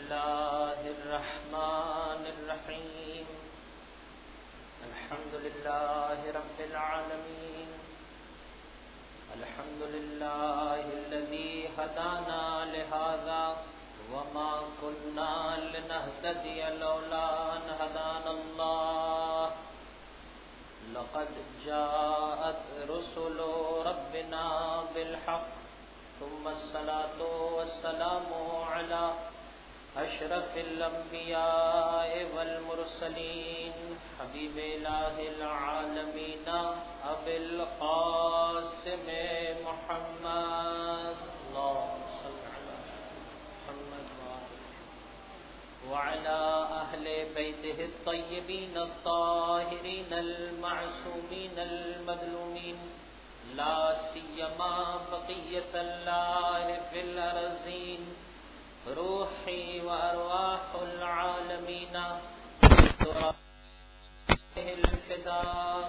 الله الرحمن الرحيم الحمد لله رب العالمين الحمد لله الذي هدانا لهذا وما كنا لنهتدي لولا أن هدانا الله لقد جاءت رسل ربنا بالحق ثم الصلاة والسلام على أشرف الأنبياء والمرسلين حبيب إله العالمين أبي القاسم محمد اللهم صل على محمد وعلى أهل بيته الطيبين الطاهرين المعصومين المظلومين لا سيما بقية الله في الأرضين روحي وأرواح العالمين الفداء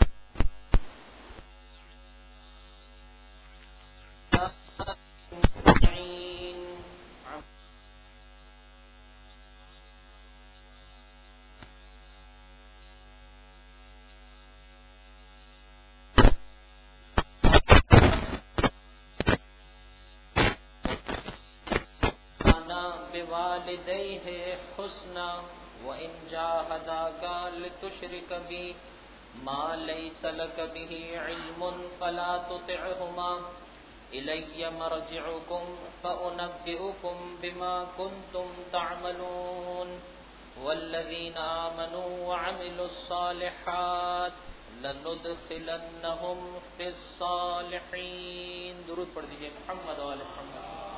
بوالديه حسنا وإن جاهداك لتشرك بي ما ليس لك به علم فلا تطعهما إلي مرجعكم فأنبئكم بما كنتم تعملون والذين آمنوا وعملوا الصالحات لندخلنهم في الصالحين درود پڑھ دیجئے محمد و آل محمد.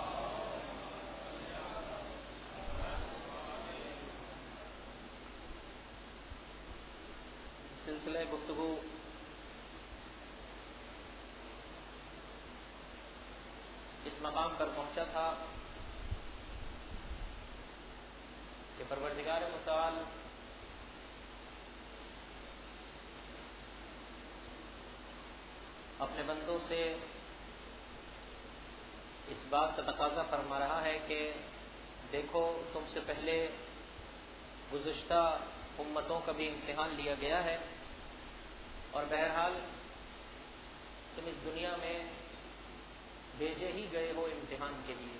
سلسلہ گفتگو اس مقام پر پہنچا تھا کہ پروردگار متعال اپنے بندوں سے اس بات کا تقاضا فرما رہا ہے کہ دیکھو تم سے پہلے گزشتہ امتوں کا بھی امتحان لیا گیا ہے اور بہرحال تم اس دنیا میں بھیجے ہی گئے ہو امتحان کے لیے.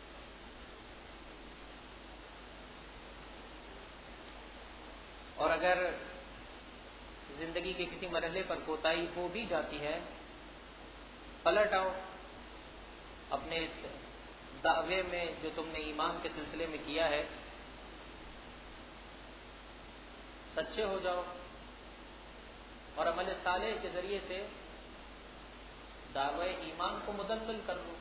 اور اگر زندگی کے کسی مرحلے پر کوتاہی ہو بھی جاتی ہے پلٹ آؤ اپنے اس دعوے میں جو تم نے ایمان کے سلسلے میں کیا ہے, سچے ہو جاؤ اور عمل صالح کے ذریعے سے دعوی ایمان کو مدلل کر لو.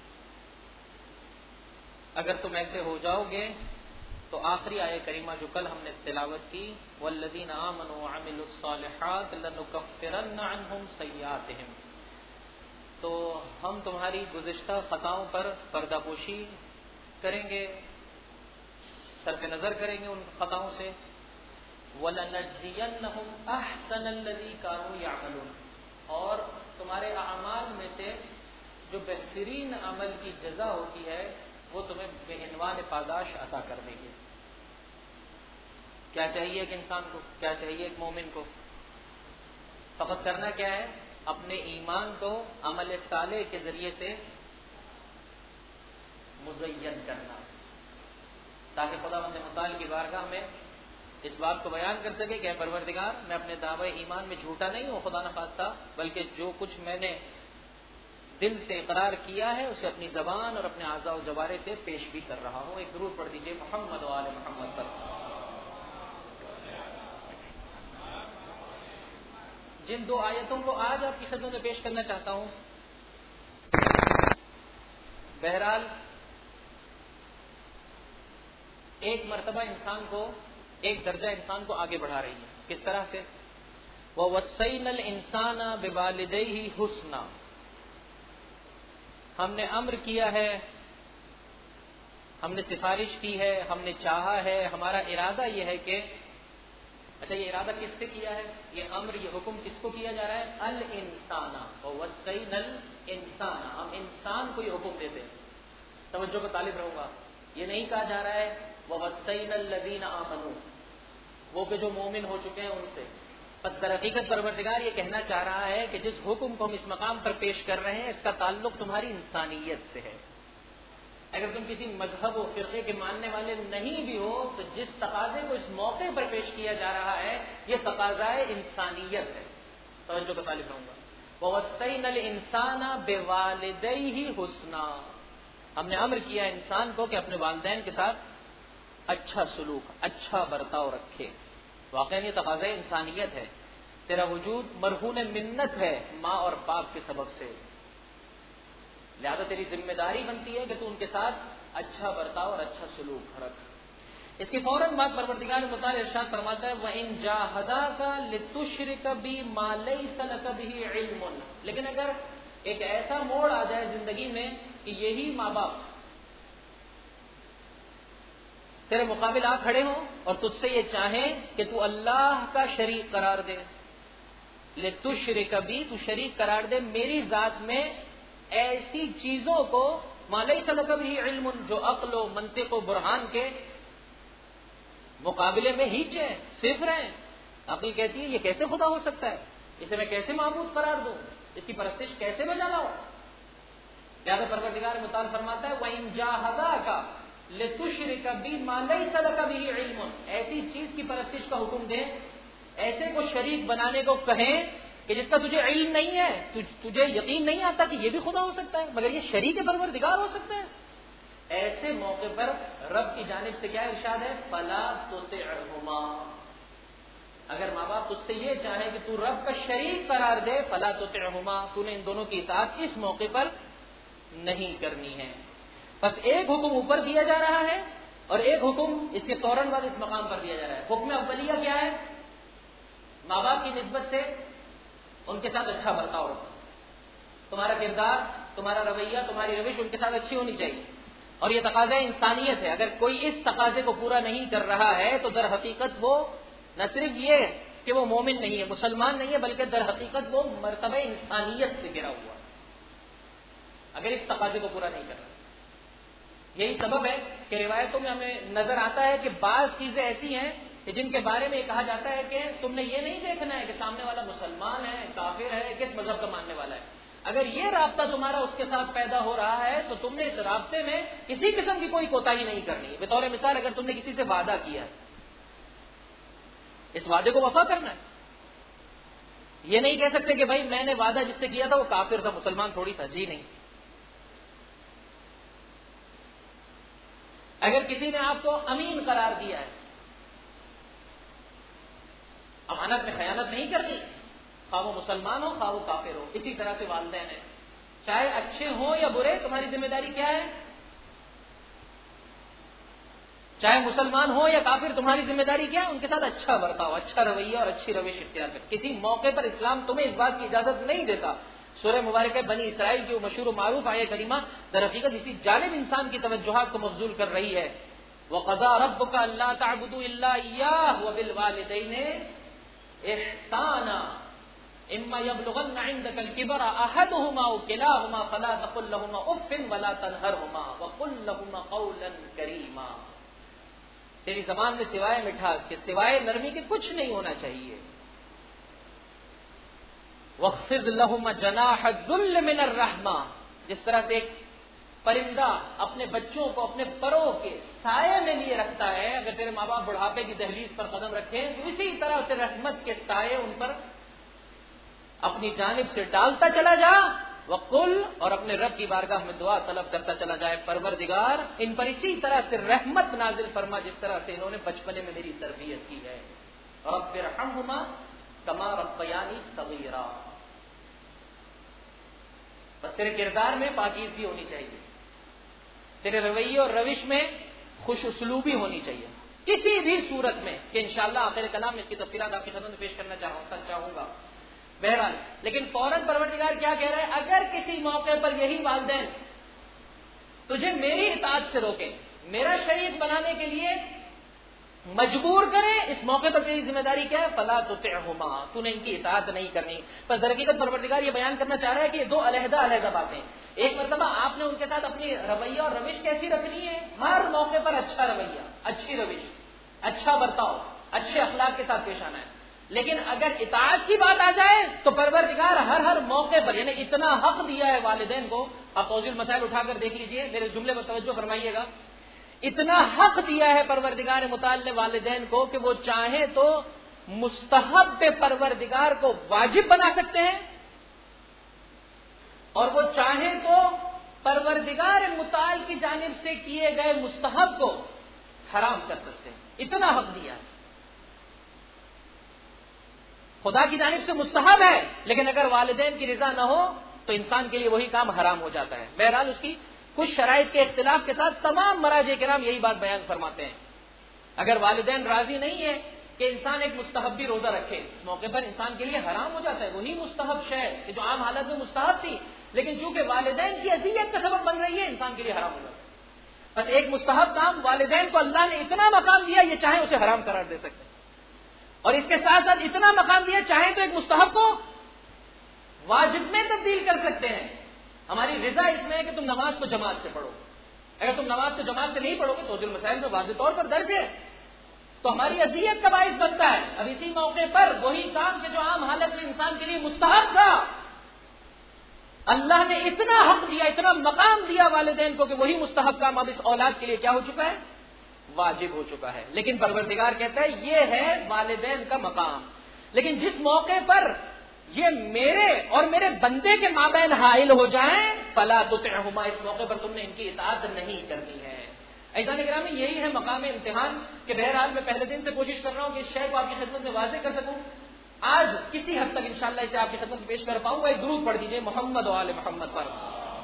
اگر تم ایسے ہو جاؤ گے تو آخری آیہ کریمہ جو کل ہم نے تلاوت کی والذین آمنوا وعملوا الصالحات لنکفرن عنہم سیئاتہم, تو ہم تمہاری گزشتہ خطاؤں پر پردہ پوشی کریں گے, صرف نظر کریں گے ان خطاؤں سے. وَلَنَجْزِيَنَّهُمْ أَحْسَنَ الَّذِي كَانُوا يَعْمَلُونَ, اور تمہارے اعمال میں سے جو بہترین عمل کی جزا ہوتی ہے وہ تمہیں بے عنوان پاداش عطا کر دیں گے. کیا چاہیے ایک انسان کو, کیا چاہیے ایک مومن کو؟ فقط کرنا کیا ہے؟ اپنے ایمان کو عمل صالح کے ذریعے سے مزین کرنا, تاکہ خداوند متعال کی بارگاہ میں اس بات کو بیان کر سکے کہ اے پروردگار میں اپنے دعوی ایمان میں جھوٹا نہیں ہوں خدا نخواستہ, بلکہ جو کچھ میں نے دل سے اقرار کیا ہے اسے اپنی زبان اور اپنے اعضاء و جوارح سے پیش بھی کر رہا ہوں. ایک درود پڑھ دیجئے محمد و آل محمد پر. جن دو آیتوں کو آج آپ کی خدمت میں پیش کرنا چاہتا ہوں بہرحال ایک مرتبہ انسان کو, ایک درجہ انسان کو آگے بڑھا رہی ہے. کس طرح سے؟ وَوَصَّيْنَا الْإِنسَانَ بِوَالِدَيْهِ حُسْنًا, ہم نے امر کیا ہے, ہم نے سفارش کی ہے, ہم نے چاہا ہے, ہمارا ارادہ یہ ہے کہ اچھا یہ ارادہ کس سے کیا ہے؟ یہ امر, یہ حکم کس کو کیا جا رہا ہے؟ الانسان. وَوَصَّيْنَا الْإِنسَانَ, ہم انسان کو یہ حکم دیتے ہیں. توجہ کا طالب رہوں گا, یہ نہیں کہا جا رہا ہے وَوَصَّيْنَا الَّذِينَ آمَنُوا، وہ کہ جو مومن ہو چکے ہیں ان سے. بس در حقیقت پروردگار یہ کہنا چاہ رہا ہے کہ جس حکم کو ہم اس مقام پر پیش کر رہے ہیں اس کا تعلق تمہاری انسانیت سے ہے. اگر تم کسی مذہب و فرقے کے ماننے والے نہیں بھی ہو تو جس تقاضے کو اس موقع پر پیش کیا جا رہا ہے یہ تقاضائے انسانیت ہے. توجہ کا طالب رہوں گا. وَوَصَّيْنَا الْإِنسَانَ بِوَالِدَيْهِ حُسْنًا، ہم نے امر کیا انسان کو کہ اپنے والدین کے ساتھ اچھا سلوک، اچھا برتاؤ رکھے. واقعی یہ تقاضۂ انسانیت ہے. تیرا وجود مرہون منت ہے ماں اور باپ کے سبب سے، لہذا تیری ذمہ داری بنتی ہے کہ تو ان کے ساتھ اچھا برتاؤ اور اچھا سلوک رکھ. اس کی فوراً بعد پروردگار متعال ارشاد فرماتا ہے وَإِن جَاهَدَاكَ لِتُشْرِكَ بِي مَا لَيْسَ لَكَ بِهِ عِلْمٌ، لیکن اگر ایک ایسا موڑ آ جائے زندگی میں کہ یہی ماں باپ تیرے مقابل آ کھڑے ہوں اور تجھ سے یہ چاہیں کہ تو اللہ کا شریک قرار دے، لِتُشْرِكَ بِي، تو شریک قرار دے میری ذات میں ایسی چیزوں کو مَا لَيْسَ لَكَ بِهِ عِلْمٌ، جو عقل و منطق و برہان کے مقابلے میں ہیچ ہے، صفر ہیں. عقل کہتی ہے یہ کیسے خدا ہو سکتا ہے، اسے میں کیسے معبود قرار دوں، اس کی پرستش کیسے بجا لاؤں. لہذا پروردگار متعال فرماتا ہے وَإِن جَاهَدَاكَ لِتُشْرِكَ بِي مَا لَيْسَ لَكَ بِهِ عِلْمٌ، ایسی چیز کی پرستش کا حکم دیں، ایسے کو شریک بنانے کو کہیں کہ جس کا تجھے علم نہیں ہے، تجھے یقین نہیں آتا کہ یہ بھی خدا ہو سکتا ہے، مگر یہ شریک پروردگار ہو سکتا ہے. ایسے موقع پر رب کی جانب سے کیا ارشاد ہے فَلَا تُطِعْهُمَا، اگر ماں باپ تجھ سے یہ چاہیں کہ تو رب کا شریک قرار دے فَلَا تُطِعْهُمَا، تو نے ان دونوں کی اطاعت اس موقع پر نہیں کرنی ہے. بس ایک حکم اوپر دیا جا رہا ہے اور ایک حکم اس کے فوراً بعد اس مقام پر دیا جا رہا ہے. حکم اولیہ کیا ہے؟ ماں باپ کی نسبت سے ان کے ساتھ اچھا برتاؤ رکھو، تمہارا کردار، تمہارا رویہ، تمہاری روش ان کے ساتھ اچھی ہونی چاہیے. اور یہ تقاضا انسانیت ہے. اگر کوئی اس تقاضے کو پورا نہیں کر رہا ہے تو در حقیقت وہ نہ صرف یہ کہ وہ مومن نہیں ہے، مسلمان نہیں ہے، بلکہ در حقیقت وہ مرتبہ انسانیت سے گرا ہوا، اگر اس تقاضے کو پورا نہیں کر رہا. یہی سبب ہے کہ روایتوں میں ہمیں نظر آتا ہے کہ بعض چیزیں ایسی ہیں کہ جن کے بارے میں یہ کہا جاتا ہے کہ تم نے یہ نہیں دیکھنا ہے کہ سامنے والا مسلمان ہے، کافر ہے، کس مذہب کا ماننے والا ہے. اگر یہ رابطہ تمہارا اس کے ساتھ پیدا ہو رہا ہے تو تم نے اس رابطے میں کسی قسم کی کوئی کوتاہی نہیں کرنی ہے. بطور مثال اگر تم نے کسی سے وعدہ کیا ہے، اس وعدے کو وفا کرنا ہے. یہ نہیں کہہ سکتے کہ بھائی میں نے وعدہ جس سے کیا تھا وہ کافر تھا، مسلمان تھوڑی تھا. جی نہیں. اگر کسی نے آپ کو امین قرار دیا ہے، امانت میں خیانت نہیں کرنی، خواہ وہ مسلمان ہو خواہ وہ کافر ہو. اسی طرح سے والدین ہیں، چاہے اچھے ہوں یا برے، تمہاری ذمہ داری کیا ہے؟ چاہے مسلمان ہو یا کافر، تمہاری ذمہ داری کیا ہے؟ ان کے ساتھ اچھا برتاؤ، اچھا رویہ اور اچھی روش اختیار کر. کسی موقع پر اسلام تمہیں اس بات کی اجازت نہیں دیتا. سورہ مبارکہ بنی اسرائیل کی وہ مشہور و معروف آیت کریمہ در حقیقت اسی جانب انسان کی توجہات کو مبذول کر رہی ہے. وَقَضَىٰ رَبُّكَ أَلَّا تَعْبُدُوا إِلَّا إِيَّاهُ وَبِالْوَالِدَيْنِ إِحْسَانًا إِمَّا يَبْلُغَنَّ عِندَكَ الْكِبَرَ أَحَدُهُمَا أَوْ كِلَاهُمَا فَلَا تَقُل لَّهُمَا أُفٍّ وَلَا تَنْهَرْهُمَا وَقُل لَّهُمَا قَوْلًا كَرِيمًا. تیری زبان میں سوائے مٹھاس کے، سوائے نرمی کے کچھ نہیں ہونا چاہیے. وَاخْفِضْ لَهُمَا جَنَاحَ الذُّلِّ مِنَ الرَّحْمَةِ، جس طرح سے ایک پرندہ اپنے بچوں کو اپنے پروں کے سائے میں لیے رکھتا ہے، اگر تیرے ماں باپ بڑھاپے کی دہلیز پر قدم رکھیں تو اسی طرح سے رحمت کے سائے ان پر اپنی جانب سے ڈالتا چلا جا. وقل، اور اپنے رب کی بارگاہ میں دعا طلب کرتا چلا جائے پروردگار ان پر اسی طرح سے رحمت نازل فرما جس طرح سے انہوں نے بچپنے میں میری تربیت کی ہے. رب ارحمہما کما ربیانی صغیرا. بس تیرے کردار میں پاکیزگی ہونی چاہیے، تیرے رویے اور روش میں خوش اسلوبی ہونی چاہیے کسی بھی صورت میں، کہ انشاءاللہ آخر کلام اس کی تفصیلات آپ کی خدمت میں پیش کرنا چاہوں گا. بہرحال لیکن فوراً پروردگار کیا کہہ رہا ہے؟ اگر کسی موقع پر یہی والدین تجھے میری اطاعت سے روکیں، میرا شریک بنانے کے لیے مجبور کرے، اس موقع پر تیری ذمہ داری کیا ہے؟ فلا تطعهما، تو نے ان کی اطاعت نہیں کرنی. پر در حقیقت پروردگار یہ بیان کرنا چاہ رہا ہے کہ یہ دو علیحدہ علیحدہ باتیں. ایک مرتبہ آپ نے ان کے ساتھ اپنی رویہ اور روش کیسی رکھنی ہے، ہر موقع پر اچھا رویہ، اچھی روش، اچھا برتاؤ، اچھے اخلاق کے ساتھ پیش آنا ہے. لیکن اگر اطاعت کی بات آ جائے تو پروردگار ہر موقع پر، یعنی اتنا حق دیا ہے والدین کو. آپ توضیح المسائل اٹھا کر دیکھ لیجئے، میرے جملے پر توجہ فرمائیے گا. اتنا حق دیا ہے پروردگار متعال والدین کو کہ وہ چاہیں تو مستحب پروردگار کو واجب بنا سکتے ہیں، اور وہ چاہیں تو پروردگار متعال کی جانب سے کیے گئے مستحب کو حرام کر سکتے ہیں. اتنا حق دیا ہے. خدا کی جانب سے مستحب ہے، لیکن اگر والدین کی رضا نہ ہو تو انسان کے لیے وہی کام حرام ہو جاتا ہے. بہرحال اس کی کچھ شرائط کے اختلاف کے ساتھ تمام مراجع کرام یہی بات بیان فرماتے ہیں. اگر والدین راضی نہیں ہے کہ انسان ایک مستحبی روزہ رکھے، اس موقع پر انسان کے لیے حرام ہو جاتا ہے وہی مستحب شے کہ جو عام حالت میں مستحب تھی، لیکن چونکہ والدین کی اذیت کا سبب بن رہی ہے انسان کے لیے حرام ہو جاتا ہے. بس ایک مستحب کام والدین کو اللہ نے اتنا مقام دیا، یہ چاہیں اسے حرام قرار دے سکتے ہیں، اور اس کے ساتھ ساتھ اتنا مقام دیا چاہیں تو ایک مستحب کو واجب میں تبدیل کر سکتے ہیں. ہماری رضا اس میں ہے کہ تم نماز کو جماعت سے پڑھو. اگر تم نماز کو جماعت سے نہیں پڑھو گے تو مسائل میں واضح طور پر درج ہے، تو ہماری اذیت کا باعث بنتا ہے. اب اسی موقع پر وہی کام کہ جو عام حالت میں انسان کے لیے مستحب تھا، اللہ نے اتنا حق دیا، اتنا مقام دیا والدین کو کہ وہی مستحب کام اب اس اولاد کے لیے کیا ہو چکا ہے؟ واجب ہو چکا ہے. لیکن پروردگار کہتا ہے یہ ہے والدین کا مقام. لیکن جس موقع پر یہ میرے اور میرے بندے کے مابین حائل ہو جائیں، فلا تطعهما، اس موقع پر تم نے ان کی اطاعت نہیں کرنی ہے. عزیزان گرامی، یہی ہے مقام امتحان کہ بہرحال میں پہلے دن سے کوشش کر رہا ہوں کہ اس شے کو آپ کی خدمت میں واضح کر سکوں. آج کسی حد تک انشاءاللہ اسے آپ کی خدمت میں پیش کر پاؤں گا. ایک درود پڑھ دیجئے محمد و آل محمد پر.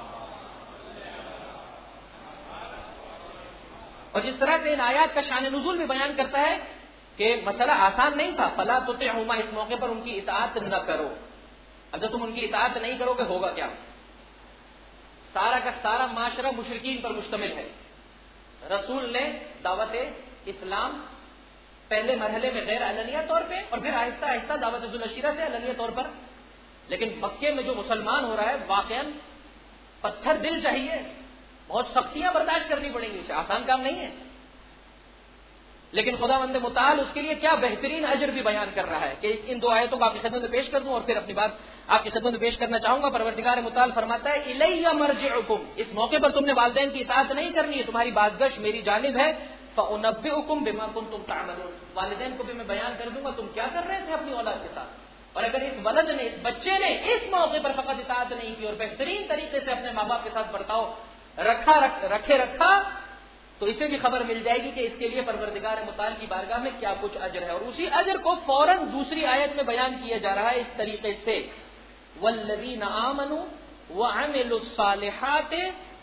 اور جس طرح سے ان آیات کا شان نزول بھی بیان کرتا ہے کہ مسئلہ آسان نہیں تھا. فلا تطعهما، اس موقع پر ان کی اطاعت نہ کرو. اگر تم ان کی اطاعت نہیں کرو گے ہوگا کیا؟ سارا کا سارا معاشرہ مشرکین پر مشتمل ہے. رسول نے دعوت اسلام پہلے مرحلے میں غیر علنیہ طور پہ اور پھر آہستہ آہستہ دعوت ذو العشیرہ سے علنیہ طور پر. لیکن مکے میں جو مسلمان ہو رہا ہے واقعا پتھر دل چاہیے، بہت سختیاں برداشت کرنی پڑیں گی، اسے آسان کام نہیں ہے. لیکن خداوند متعال اس کے لیے کیا بہترین اجر بھی بیان کر رہا ہے کہ ان دو آیتوں کو آپ کی خدمت میں پیش کر دوں اور پھر اپنی بات آپ کی خدمت میں پیش کرنا چاہوں گا. پروردگار متعال فرماتا ہے الیہ مرجعکم، اس موقع پر تم نے والدین کی اطاعت نہیں کرنی ہے، تمہاری بازگشت میری جانب ہے. فانبئکم بما کنتم تعملون، والدین کو بھی میں بیان کر دوں گا تم کیا کر رہے تھے اپنی اولاد کے ساتھ. اور اگر اس ولد نے، اس بچے نے اس موقع پر فقط اطاعت نہیں کی اور بہترین طریقے سے اپنے ماں باپ کے ساتھ برتاؤ رکھا تو اسے بھی خبر مل جائے گی کہ اس کے لیے پروردگار متعال کی بارگاہ میں کیا کچھ اجر ہے. اور اسی اجر کو فوراً دوسری آیت میں بیان کیا جا رہا ہے اس طریقے سے، والذین آمنوا وعملوا الصالحات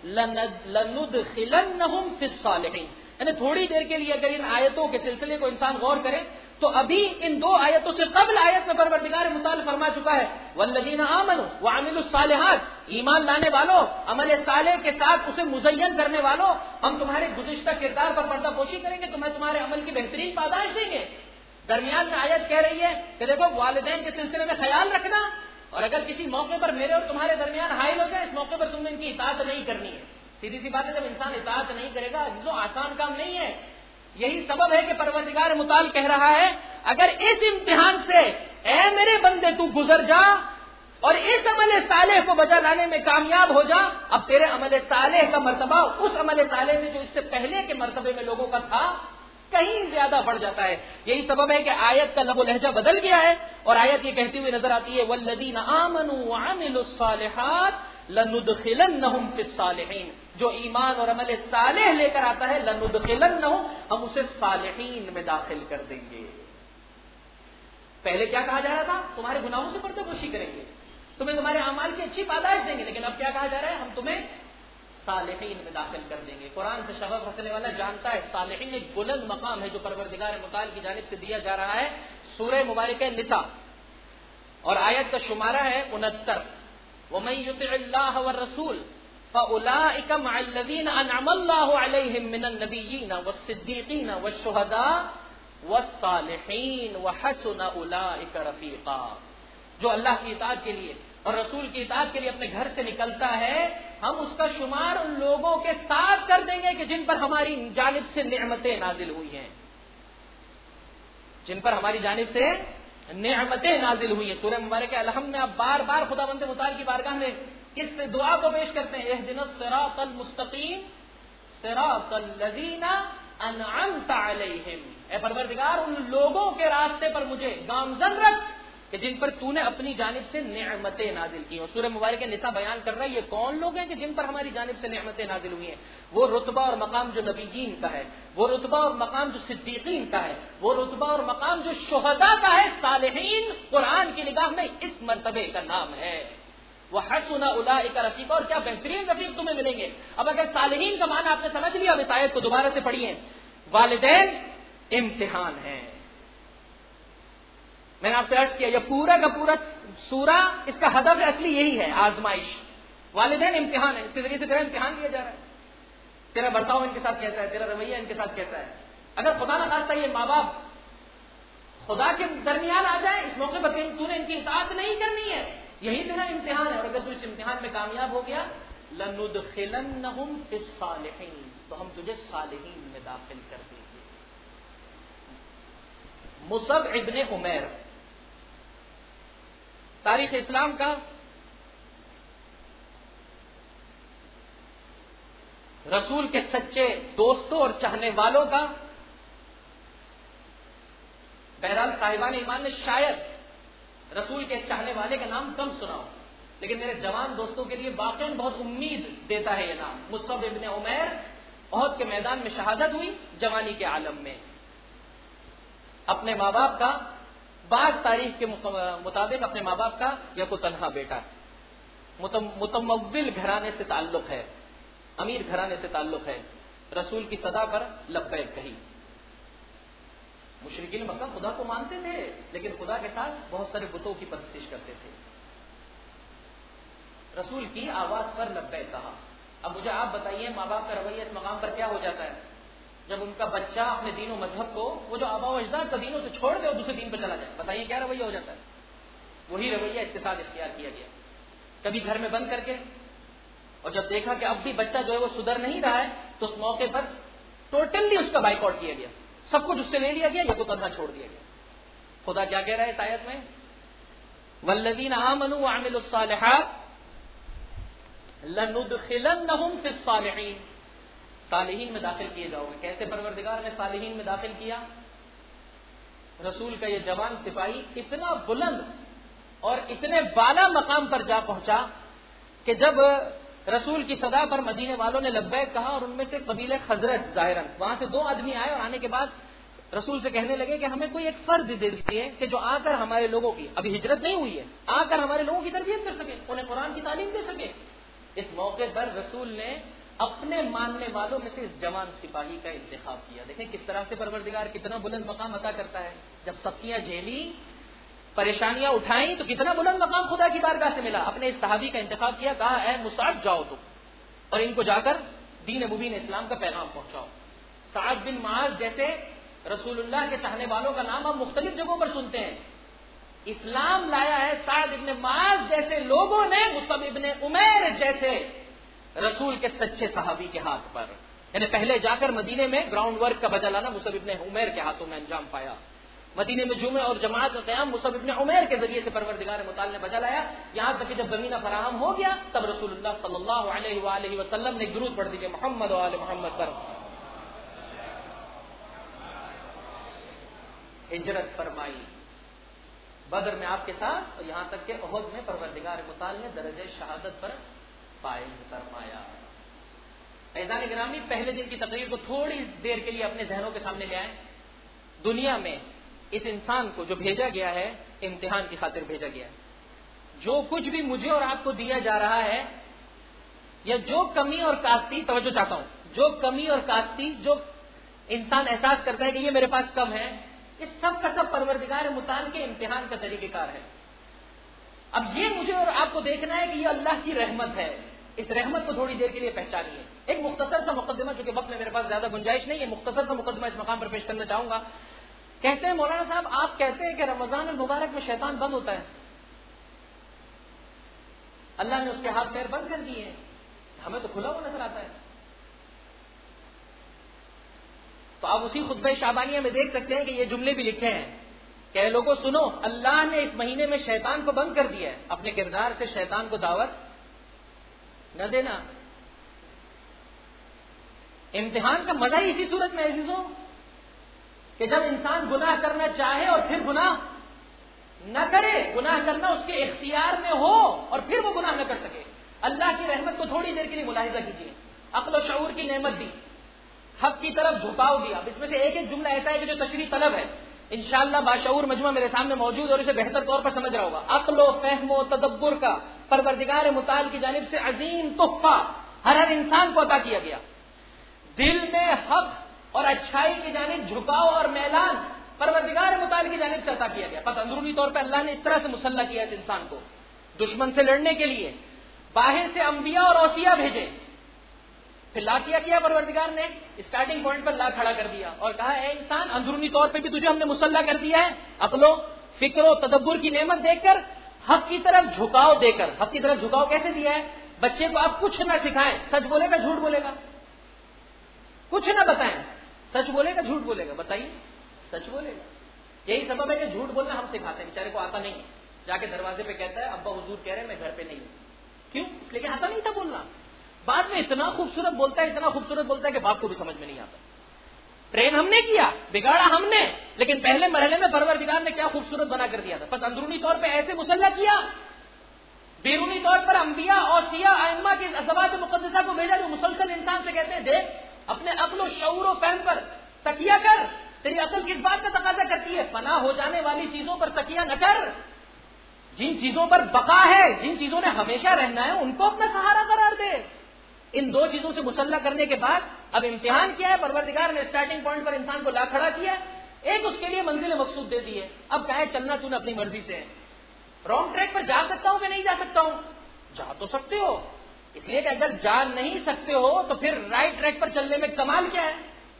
لندخلنہم فی الصالحین. یعنی تھوڑی دیر کے لیے اگر ان آیتوں کے سلسلے کو انسان غور کرے تو ابھی ان دو آیتوں سے قبل آیت میں پروردگار متعال فرما چکا ہے والذین آمنوا وعملوا الصالحات، ایمان لانے والوں، عمل صالح کے ساتھ اسے مزین کرنے والوں، ہم تمہارے گزشتہ کردار پر پردہ پوشی کریں گے، تمہیں تمہارے عمل کی بہترین پاداش دیں گے. درمیان میں آیت کہہ رہی ہے کہ دیکھو والدین کے سلسلے میں خیال رکھنا، اور اگر کسی موقع پر میرے اور تمہارے درمیان حائل ہو جائے اس موقع پر تم نے ان کی اطاعت نہیں کرنی ہے. سیدھی سی بات ہے، جب انسان اطاعت نہیں کرے گا جو آسان کام نہیں ہے. یہی سبب ہے کہ پروردگار متعال کہہ رہا ہے اگر اس امتحان سے اے میرے بندے تو گزر جا اور اس عمل صالح کو بجا لانے میں کامیاب ہو جا، اب تیرے عمل صالح کا مرتبہ اس عمل صالح میں جو اس سے پہلے کے مرتبے میں لوگوں کا تھا کہیں زیادہ بڑھ جاتا ہے. یہی سبب ہے کہ آیت کا لب و لہجہ بدل گیا ہے اور آیت یہ کہتی ہوئی نظر آتی ہے والذین آمنوا وعملوا الصالحات لندخلنہم فی الصالحین، جو ایمان اور عمل صالح لے کر آتا ہے لندخلنہم، ہم اسے صالحین میں داخل کر دیں گے. پہلے کیا کہا جا رہا تھا؟ تمہارے گناہوں سے پردہ پوشی کریں گے، تمہیں تمہارے اعمال کی اچھی پاداش دیں گے، لیکن اب کیا کہا جا رہا ہے؟ ہم تمہیں صالحین میں داخل کر دیں گے. قرآن سے شغف رکھنے والا جانتا ہے صالحین ایک بلند مقام ہے جو پروردگار متعال کی جانب سے دیا جا رہا ہے. سورہ مبارکہ نساء اور آیت کا شمارہ ہے 69. وَمَن يُطِعِ اللَّهَ وَالرَّسُولَ فَأُولَٰئِكَ مَعَ الَّذِينَ أَنْعَمَ اللَّهُ عَلَيْهِم مِّنَ النَّبِيِّينَ وَالصِّدِّيقِينَ وَالشُّهَدَاءِ والصالحین وحسن اولئک رفیقا. جو اللہ کی اطاعت کے لیے اور رسول کی اطاعت کے لیے اپنے گھر سے نکلتا ہے، ہم اس کا شمار ان لوگوں کے ساتھ کر دیں گے کہ جن پر ہماری جانب سے نعمتیں نازل ہوئی ہیں، جن پر ہماری جانب سے نعمتیں نازل ہوئی ہیں. سورہ مبارک الحمد میں آپ بار بار خداوند متعال کی بارگاہ میں اس دعا کو پیش کرتے ہیں، اہدنا الصراط المستقیم صراط الذین انعمت علیہم. اے پروردگار ان لوگوں کے راستے پر مجھے گامزن رکھ کہ جن پر تو نے اپنی جانب سے نعمتیں نازل کی. اور سورہ مبارک نساء بیان کر رہا ہے یہ کون لوگ ہیں کہ جن پر ہماری جانب سے نعمتیں نازل ہوئی ہیں. وہ رتبہ اور مقام جو نبیین کا ہے، وہ رتبہ اور مقام جو صدیقین کا ہے، وہ رتبہ اور مقام جو شہداء کا ہے. صالحین قرآن کی نگاہ میں اس مرتبے کا نام ہے. وہ حسن اولئک رفیقا. اور کیا بہترین رفیق تمہیں ملیں گے. اب اگر صالحین کا معنی آپ نے سمجھ لیا، اب اس آیت کو دوبارہ سے پڑھیے. والدین امتحان ہیں. میں نے آپ سے عرض کیا یہ پورا کا پورا سورہ اس کا ہدف اصلی یہی ہے، آزمائش. والدین امتحان ہے، اس کے ذریعے سے تیرا امتحان لیا جا رہا ہے. تیرا برتاؤ ان کے ساتھ کیسا ہے، تیرا رویہ ان کے ساتھ کیسا ہے. اگر خدا نہ خواستہ یہ ماں باپ خدا کے درمیان آ جائے اس موقع پر تو نے ان کی اطاعت نہیں کرنی ہے، یہی تیرا امتحان ہے. اور اگر تو اس امتحان میں کامیاب ہو گیا لَنُدْخِلَنَّهُمْ فِي الصَّالِحِينَ، تو ہم تجھے صالحین میں داخل کر دیں گے. مصعب ابن عمیر تاریخ اسلام کا رسول کے سچے دوستوں اور چاہنے والوں کا، بہرحال صاحبان ایمان نے شاید رسول کے چاہنے والے کا نام کم سنا ہو، لیکن میرے جوان دوستوں کے لیے واقعی بہت امید دیتا ہے یہ نام. مصعب ابن عمیر احد کے میدان میں شہادت ہوئی جوانی کے عالم میں. اپنے ماں باپ کا بعض تاریخ کے مطابق اپنے ماں باپ کا یا کوئی تنہا بیٹا، متمول گھرانے سے تعلق ہے، امیر گھرانے سے تعلق ہے. رسول کی صدا پر لبیک کہی. مشرکین مکہ خدا کو مانتے تھے لیکن خدا کے ساتھ بہت سارے بتوں کی پرستش کرتے تھے. رسول کی آواز پر لبیک کہا. اب مجھے آپ بتائیے ماں باپ کا رویہ اس مقام پر کیا ہو جاتا ہے جب ان کا بچہ اپنے دین و مذہب کو، وہ جو آبا و اجداد کا دینوں سے چھوڑ دے اور دوسرے دین پہ چلا جائے. بتائیے کیا رویہ ہو جاتا ہے. وہی رویہ اس کے ساتھ اختیار کیا گیا. کبھی گھر میں بند کر کے، اور جب دیکھا کہ اب بھی بچہ جو ہے وہ سدھر نہیں رہا ہے تو اس موقع پر ٹوٹلی اس کا بائیکاٹ کیا گیا، سب کچھ اس سے لے لیا گیا یا تو تنہا چھوڑ دیا گیا. خدا کیا کہہ رہا ہے اس آیت میں؟ والذین آمنوا وعملوا الصالحات لندخلنہم فی الصالحین. صالحین میں داخل کیے جاؤ گے. کیسے پروردگار نے صالحین میں داخل کیا؟ رسول کا یہ جوان سپاہی اتنا بلند اور اتنے بالا مقام پر جا پہنچا کہ جب رسول کی صدا پر مدینے والوں نے لبیک کہا اور ان میں سے قبیلہ خزرج ظاہراً وہاں سے 2 آدمی آئے اور آنے کے بعد رسول سے کہنے لگے کہ ہمیں کوئی ایک فرد دے دیجیے کہ جو آ کر ہمارے لوگوں کی، ابھی ہجرت نہیں ہوئی ہے، آ کر ہمارے لوگوں کی تربیت کر سکے، انہیں قرآن کی تعلیم دے سکے. اس موقع پر رسول نے اپنے ماننے والوں میں سے اس جوان سپاہی کا انتخاب کیا. دیکھیں کس طرح سے پروردگار کتنا بلند مقام عطا کرتا ہے. جب سختیاں جھیلی، پریشانیاں اٹھائیں تو کتنا بلند مقام خدا کی بارگاہ سے ملا. اپنے اس صحابی کا انتخاب کیا، کہا اے مصعب جاؤ تم اور ان کو جا کر دین مبین اسلام کا پیغام پہنچاؤ. سعد بن معاذ جیسے رسول اللہ کے چاہنے والوں کا نام ہم مختلف جگہوں پر سنتے ہیں. اسلام لایا ہے سعد ابن معاذ جیسے لوگوں نے مصعب ابن عمیر جیسے رسول کے سچے صحابی کے ہاتھ پر. یعنی پہلے جا کر مدینے میں گراؤنڈ ورک کا بجا لانا مصعب ابن عمیر کے ہاتھوں میں انجام پایا. مدینے میں جمعہ اور جماعت کا قیام مصعب ابن عمیر کے ذریعے سے پروردگار متعال نے بجا لایا. یہاں تک کہ جب زمینہ فراہم ہو گیا تب رسول اللہ صلی اللہ علیہ وآلہ وسلم نے درود پڑھ دیجیے محمد و آل محمد پر. ہجرت فرمائی بدر میں آپ کے ساتھ، اور یہاں تک کہ احد میں پروردگار متعال نے درجہ شہادت پر فائز فرمایا. عزیزان گرامی، پہلے دن کی تقریر کو تھوڑی دیر کے لیے اپنے ذہنوں کے سامنے لے آئیں. دنیا میں اس انسان کو جو بھیجا گیا ہے امتحان کی خاطر بھیجا گیا ہے. جو کچھ بھی مجھے اور آپ کو دیا جا رہا ہے یا جو کمی اور کاستی، توجہ چاہتا ہوں، جو کمی اور کاستی جو انسان احساس کرتا ہے کہ یہ میرے پاس کم ہے، اس سب کا سب پروردگار متعال کے امتحان کا طریقہ کار ہے. اب یہ مجھے اور آپ کو دیکھنا ہے کہ یہ اللہ کی رحمت ہے. اس رحمت کو تھوڑی دیر کے لیے پہچانیے. ایک مختصر سا مقدمہ، چونکہ وقت میں میرے پاس زیادہ گنجائش نہیں ہے، مختصر سا مقدمہ اس مقام پر پیش کرنا چاہوں گا. کہتے ہیں مولانا صاحب آپ کہتے ہیں کہ رمضان المبارک میں شیطان بند ہوتا ہے، اللہ نے اس کے ہاتھ پیر بند کر دیے ہیں، ہمیں تو کھلا ہوا نظر آتا ہے۔ تو آپ اسی خطبہ شعبانیہ میں دیکھ سکتے ہیں کہ یہ جملے بھی لکھے ہیں کہ لوگوں سنو، اللہ نے اس مہینے میں شیطان کو بند کر دیا ہے، اپنے کردار سے شیطان کو دعوت نہ دینا۔ امتحان کا مزہ ہی اسی صورت میں عزیزوں کہ جب انسان گناہ کرنا چاہے اور پھر گناہ نہ کرے، گناہ کرنا اس کے اختیار میں ہو اور پھر وہ گناہ نہ کر سکے۔ اللہ کی رحمت کو تھوڑی دیر کے لیے ملاحظہ کیجیے، عقل و شعور کی نعمت دی، حق کی طرف جھکاؤ دیا۔ اس میں سے ایک ایک جملہ ایسا ہے کہ جو تشریح طلب ہے، انشاءاللہ باشعور مجموعہ میرے سامنے موجود اور اسے بہتر طور پر سمجھ رہا ہوگا۔ عقل و فہم و تدبر کا پروردگار متعال کی جانب سے عظیم تحفہ ہر انسان کو عطا کیا گیا۔ دل میں حق اور اچھائی کی جانب جھکاؤ اور میلان پروردگار متعال کی جانب سے عطا کیا گیا۔ پس اندرونی طور پہ اللہ نے اس طرح سے مسلح کیا اس انسان کو دشمن سے لڑنے کے لیے، باہر سے انبیاء اور اوصیاء بھیجے، پھر لا کیا پروردگار نے اسٹارٹنگ پوائنٹ پر لا کھڑا کر دیا اور کہا اے انسان اندرونی طور پہ بھی تجھے ہم نے مسلح کر دیا ہے، عقل و فکر و تدبر کی نعمت دے کر، حق کی طرف جھکاؤ دے کر۔ حق کی طرف جھکاؤ کیسے دیا ہے؟ بچے کو آپ کچھ نہ سکھائیں، سچ بولے گا جھوٹ بولے گا، کچھ نہ بتائیں، سچ بولے گا جھوٹ بولے گا، بتائیے سچ بولے گا۔ یہی سبب ہے کہ جھوٹ بولنا ہم سکھاتے ہیں، بیچارے کو آتا نہیں، جا کے دروازے پہ کہتا ہے ابا حضور کہہ رہے ہیں میں گھر پہ نہیں ہوں، کیوں؟ اس لیے کہ آتا نہیں تھا بولنا، بعد میں اتنا خوبصورت بولتا ہے، اتنا خوبصورت بولتا ہے کہ باپ کو بھی سمجھ میں نہیں آتا۔ ٹرین ہم نے کیا، بگاڑا ہم نے، لیکن پہلے مرحلے میں پروردگار نے کیا خوبصورت بنا کر دیا تھا۔ بس اندرونی طور پہ ایسے مسلح کیا، بیرونی طور پر انبیاء اوصیاء ائمہ کی ازواج مقدسہ کو بھیجا جو مسلسل انسان سے کہتے ہیں دیکھ اپنے عقل و شعور و فہم پر تکیہ کر، تیری عقل کس بات کا تقاضا کرتی ہے؟ فنا ہو جانے والی چیزوں پر تکیہ نہ کر، جن چیزوں پر بقا ہے، جن چیزوں نے ہمیشہ رہنا ہے ان کو اپنا سہارا قرار دے۔ ان دو چیزوں سے مسلح کرنے کے بعد اب امتحان کیا ہے؟ پروردگار نے اسٹارٹنگ پوائنٹ پر انسان کو لا کھڑا کیا، ایک اس کے لیے منزل مقصود دے دی ہے۔ اب کہے چلنا تو نے اپنی مرضی سے ہے، رانگ ٹریک پر جا سکتا ہوں کہ نہیں جا سکتا ہوں؟ جا تو سکتے ہو، اس لیے کہ اگر جا نہیں سکتے ہو تو پھر رائٹ ٹریک پر چلنے میں کمال کیا ہے؟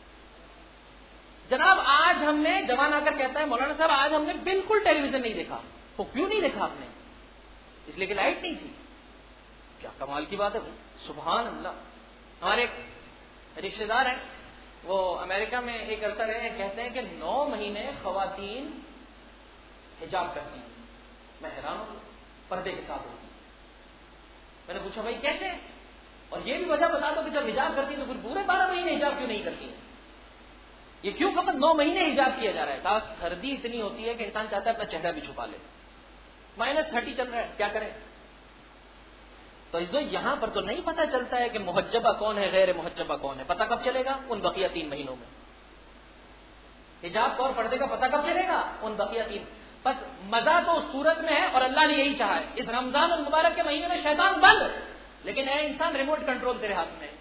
جناب آج ہم نے، جوان آ کر کہتا ہے مولانا صاحب آج ہم نے بالکل ٹیلی ویژن نہیں دیکھا، تو کیوں نہیں دیکھا آپ نے؟ اس لیے کہ لائٹ نہیں تھی۔ کیا کمال کی بات ہے، سبحان اللہ۔ ہمارے ایک رشتے دار ہیں، وہ امریکہ میں ایک عرصہ رہے ہیں، کہتے ہیں کہ 9 مہینے خواتین حجاب کرتی ہیں۔ میں حیران ہوں، پردے کے ساتھ ہوتی۔ میں نے پوچھا بھائی کیسے؟ اور یہ بھی وجہ بتا دو کہ جب حجاب کرتی ہیں تو پھر پورے 12 مہینے حجاب کیوں نہیں کرتی ہیں؟ یہ کیوں فقط 9 مہینے حجاب کیا جا رہا ہے؟ خاص سردی اتنی ہوتی ہے کہ انسان چاہتا ہے اپنا چہرہ بھی چھپا لے، -30 چل رہا ہے، کیا کرے؟ تو یہاں پر تو نہیں پتہ چلتا ہے کہ محجبہ کون ہے غیر محجبہ کون ہے، پتہ کب چلے گا؟ ان بقیہ 3 مہینوں میں۔ حجاب کا اور پردے کا پتہ کب چلے گا؟ ان بقیہ 3۔ بس مزہ تو اس صورت میں ہے، اور اللہ نے یہی چاہا ہے۔ اس رمضان المبارک کے مہینے میں شیطان بند، لیکن اے انسان ریموٹ کنٹرول تیرے ہاتھ میں،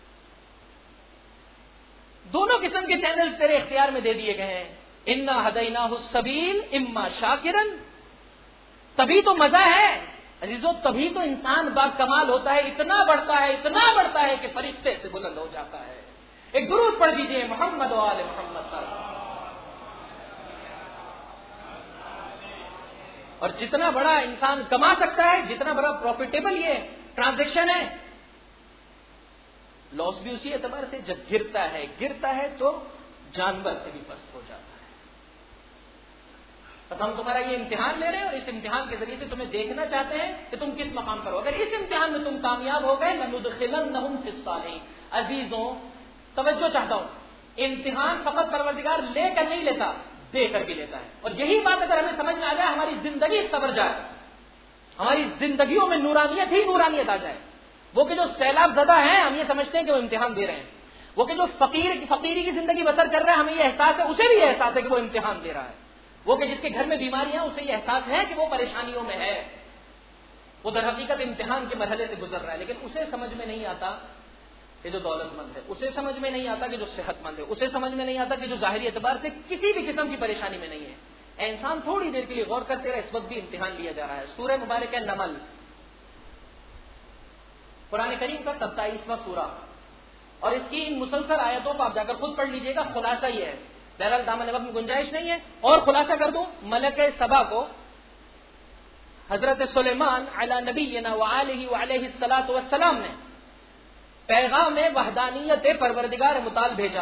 دونوں قسم کے چینل تیرے اختیار میں دے دیے گئے ہیں۔ انا ہدیناہ السبیل اما شاکرا، تبھی تو مزہ ہے عزیزو، تبھی تو انسان با کمال ہوتا ہے، اتنا بڑھتا ہے کہ فرشتے سے بلند ہو جاتا ہے۔ ایک درود پڑھ دیجئے محمد و آل محمد صلی اللہ علیہ وسلم۔ اور جتنا بڑا انسان کما سکتا ہے، جتنا بڑا پروفیٹیبل یہ ٹرانزیکشن ہے، لاس بھی اسی اعتبار سے جب گرتا ہے تو جانور سے بھی پست ہو جاتا ہے۔ بس ہم تمہارا یہ امتحان لے رہے ہیں اور اس امتحان کے ذریعے سے تمہیں دیکھنا چاہتے ہیں کہ تم کس مقام پر ہو۔ اگر اس امتحان میں تم کامیاب ہو گئے لَنُدْخِلَنَّهُمْ فِي الصَّالِحِينَ۔ عزیزوں توجہ چاہتا ہوں، امتحان فقط پروردگار لے کر نہیں لیتا، دے کر بھی لیتا ہے۔ اور یہی بات اگر ہمیں سمجھ میں آ جائے، ہماری زندگی سنور جائے، ہماری زندگیوں میں نورانیت ہی نورانیت آ جائے۔ وہ کہ جو سیلاب زدہ ہیں ہم یہ سمجھتے ہیں کہ وہ امتحان دے رہے ہیں، وہ کہ جو فقیری کی زندگی بسر کر رہا ہے ہمیں یہ احساس ہے، اسے بھی یہ احساس ہے کہ وہ امتحان دے رہا ہے۔ وہ کہ جس کے گھر میں بیماریاں اسے یہ احساس ہے کہ وہ پریشانیوں میں ہے، وہ در حقیقت امتحان کے مرحلے سے گزر رہا ہے، لیکن اسے سمجھ میں نہیں آتا کہ جو دولت مند ہے، اسے سمجھ میں نہیں آتا کہ جو صحت مند ہے، اسے سمجھ میں نہیں آتا کہ جو ظاہری اعتبار سے کسی بھی قسم کی پریشانی میں نہیں ہے۔ اے انسان تھوڑی دیر کے لیے غور کر، تیرا اس وقت بھی امتحان لیا جا رہا ہے۔ سورہ مبارک ہے نمل، قرآن کریم کا 27واں سورہ، اور اس کی ان مسلسل آیتوں کو آپ جا کر خود پڑھ لیجئے گا۔ خلاصہ یہ ہے بہرحال دامن وقت میں گنجائش نہیں ہے. اور خلاصہ کر دوں, ملک سبا کو حضرت سلیمان علی نبینا وآلہ وعلیہ الصلوۃ والسلام نے پیغام وحدانیت پروردگار متعال بھیجا.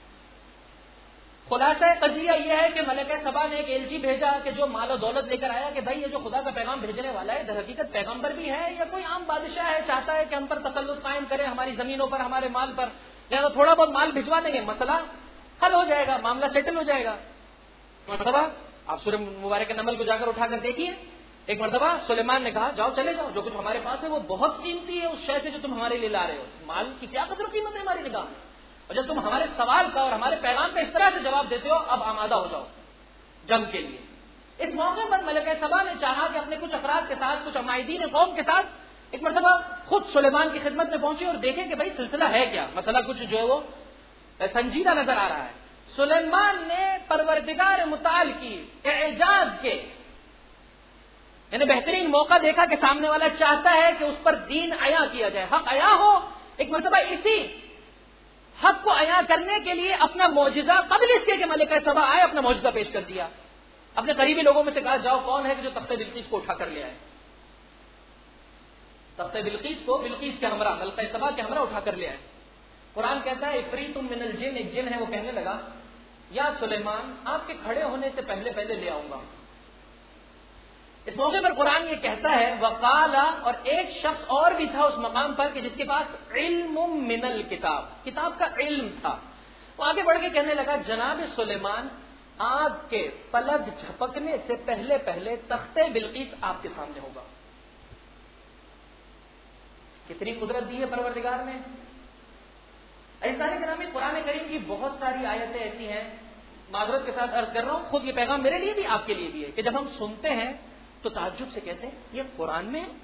خلاصہ قضیہ یہ ہے کہ ملکہ سبا نے ایک ایلچی بھیجا کہ جو مال و دولت لے کر آیا کہ بھائی یہ جو خدا کا پیغام بھیجنے والا ہے در حقیقت پیغمبر بھی ہے یا کوئی عام بادشاہ ہے, چاہتا ہے کہ ہم پر تسلط قائم کرے ہماری زمینوں پر, ہمارے مال پر, لہٰذا تھوڑا بہت مال بھجوا دیں گے, مسئلہ حل ہو جائے گا, معاملہ سیٹل ہو جائے گا. مرتبہ آپ سورہ مبارک نمل کو جا کر اٹھا کر دیکھیے. ایک مرتبہ سلیمان نے کہا جاؤ چلے جاؤ, جو کچھ ہمارے پاس ہے وہ بہت قیمتی ہے اس شے سے جو تم ہمارے لیے لا رہے ہو, مال کی کیا قدر و قیمت ہے ہماری نگاہ میں, اور جب تم ہمارے سوال کا اور ہمارے پیغام کا اس طرح سے جواب دیتے ہو اب آمادہ ہو جاؤ جنگ کے لیے. اس موقع پر ملکہ سبا نے چاہا کہ اپنے کچھ افراد کے ساتھ, کچھ عمائدین قوم کے ساتھ ایک مرتبہ خود سلیمان کی خدمت میں پہنچے اور دیکھیں کہ بھائی سلسلہ ہے کیا, مسئلہ کچھ جو ہے وہ سنجیدہ نظر آ رہا ہے. سلیمان نے پروردگار متعال کی اعجاز کے یعنی بہترین موقع دیکھا کہ سامنے والا چاہتا ہے کہ اس پر دین عیا کیا جائے, حق عیا ہو. ایک مرتبہ اسی حق کو عیا کرنے کے لیے اپنا معجزہ قبل اس کے کہ ملکہ سبا آئے اپنا معجزہ پیش کر دیا. اپنے قریبی لوگوں میں سے کہا جاؤ کون ہے کہ جو تخت بلقیس کو اٹھا کر لے آئے. تخت بلقیس کو بلقیس کے ہمراہ, ملکہ سبا کے ہمراہ اٹھا کر لے آئے. قرآن کہتا ہے افریت من الجن, ایک جن ہے وہ کہنے لگا یا سلیمان آپ کے کھڑے ہونے سے پہلے پہلے لے آؤں گا. اس موقع پر قرآن یہ کہتا ہے وقالا, اور ایک شخص اور بھی تھا اس مقام پر کہ جس کے پاس علم من الکتاب, کتاب کا علم تھا. وہ آگے بڑھ کے کہنے لگا جناب سلیمان آگ کے پلک جھپکنے سے پہلے پہلے تخت بلقیس آپ کے سامنے ہوگا. کتنی قدرت دی ہے پروردگار نے. عزیزان گرامی, قرآن کریم کی بہت ساری آیتیں ایسی ہیں, معذرت کے ساتھ عرض کر رہا ہوں, خود یہ پیغام میرے لیے بھی آپ کے لیے بھی ہے کہ جب ہم سنتے ہیں تو تعجب سے کہتے ہیں یہ قرآن میں ہے.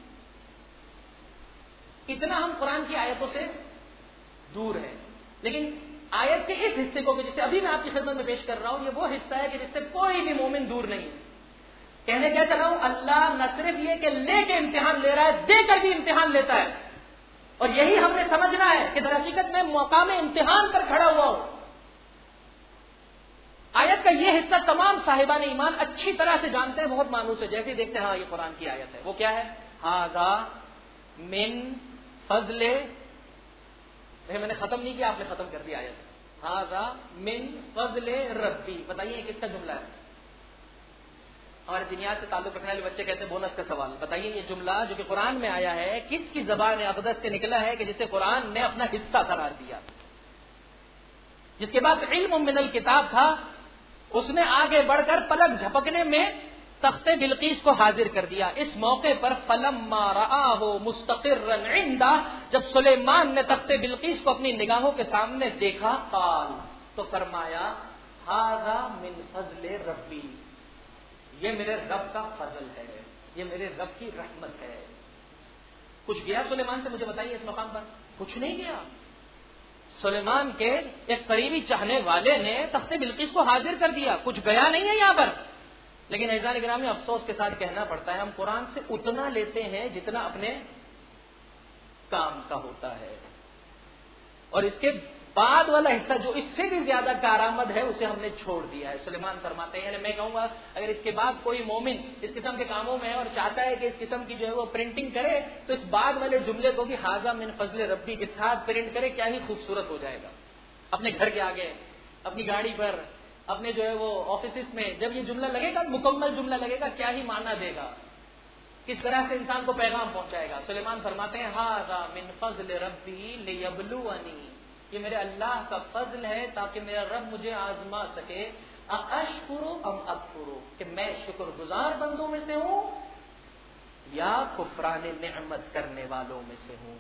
اتنا ہم قرآن کی آیتوں سے دور ہیں, لیکن آیت کے اس حصے کو جسے ابھی میں آپ کی خدمت میں پیش کر رہا ہوں یہ وہ حصہ ہے کہ جس سے کوئی بھی مومن دور نہیں ہے. کہنے کیا چلا ہوں, اللہ نہ صرف یہ کہ لے کے امتحان لے رہا ہے, دے کر بھی امتحان لیتا ہے. اور یہی ہم نے سمجھنا ہے کہ در حقیقت میں مقام امتحان پر کھڑا ہوا ہوں. آیت کا یہ حصہ تمام صاحبان ایمان اچھی طرح سے جانتے ہیں, بہت مانوس ہے. جیسے دیکھتے ہیں ہاں یہ قرآن کی آیت ہے, وہ کیا ہے, ھذا من فضل, میں نے ختم نہیں کیا آپ نے ختم کر دیا آیت. ھذا من فضل ربی, بتائیے یہ کس کا جملہ ہے. ہمارے دنیات سے تعلق رکھنے والے بچے کہتے ہیں بونس کا سوال, بتائیے یہ جملہ جو کہ قرآن میں آیا ہے کس کی زبان اقدس سے نکلا ہے کہ جسے قرآن نے اپنا حصہ قرار دیا. جس کے بعد علم من الکتاب تھا اس نے آگے بڑھ کر پلک جھپکنے میں تخت بلقیس کو حاضر کر دیا. اس موقع پر فلما رآہ مستقرا عنده, جب سلیمان نے تخت بلقیس کو اپنی نگاہوں کے سامنے دیکھا قال, تو فرمایا ھذا من فضل ربی, یہ میرے رب کا فضل ہے, یہ میرے رب کی رحمت ہے. کچھ گیا سلیمان سے, مجھے بتائیے اس مقام پر کچھ نہیں گیا. سلیمان کے ایک قریبی چاہنے والے نے تخت بلقیس کو حاضر کر دیا, کچھ گیا نہیں ہے یہاں پر. لیکن عزیزان گرامی افسوس کے ساتھ کہنا پڑتا ہے ہم قرآن سے اتنا لیتے ہیں جتنا اپنے کام کا ہوتا ہے, اور اس کے بعد والا حصہ جو اس سے بھی زیادہ کارآمد ہے اسے ہم نے چھوڑ دیا ہے. سلیمان فرماتے ہیں, یعنی میں کہوں گا اگر اس کے بعد کوئی مومن اس قسم کے کاموں میں ہے اور چاہتا ہے کہ اس قسم کی جو ہے وہ پرنٹنگ کرے تو اس بعد والے جملے کو بھی ھذا من فضل ربی کے ساتھ پرنٹ کرے, کیا ہی خوبصورت ہو جائے گا. اپنے گھر کے آگے, اپنی گاڑی پر, اپنے جو ہے وہ آفیسز میں جب یہ جملہ لگے گا, مکمل جملہ لگے گا, کیا ہی معنی دے گا, کس طرح سے انسان کو پیغام پہنچائے گا. سلیمان فرماتے ہیں ھذا من فضل ربی لیبلونی, یہ میرے اللہ کا فضل ہے تاکہ میرا رب مجھے آزما سکے. اشکر ام اکفر, کہ میں شکر گزار بندوں میں سے ہوں یا کفران نعمت کرنے والوں میں سے ہوں.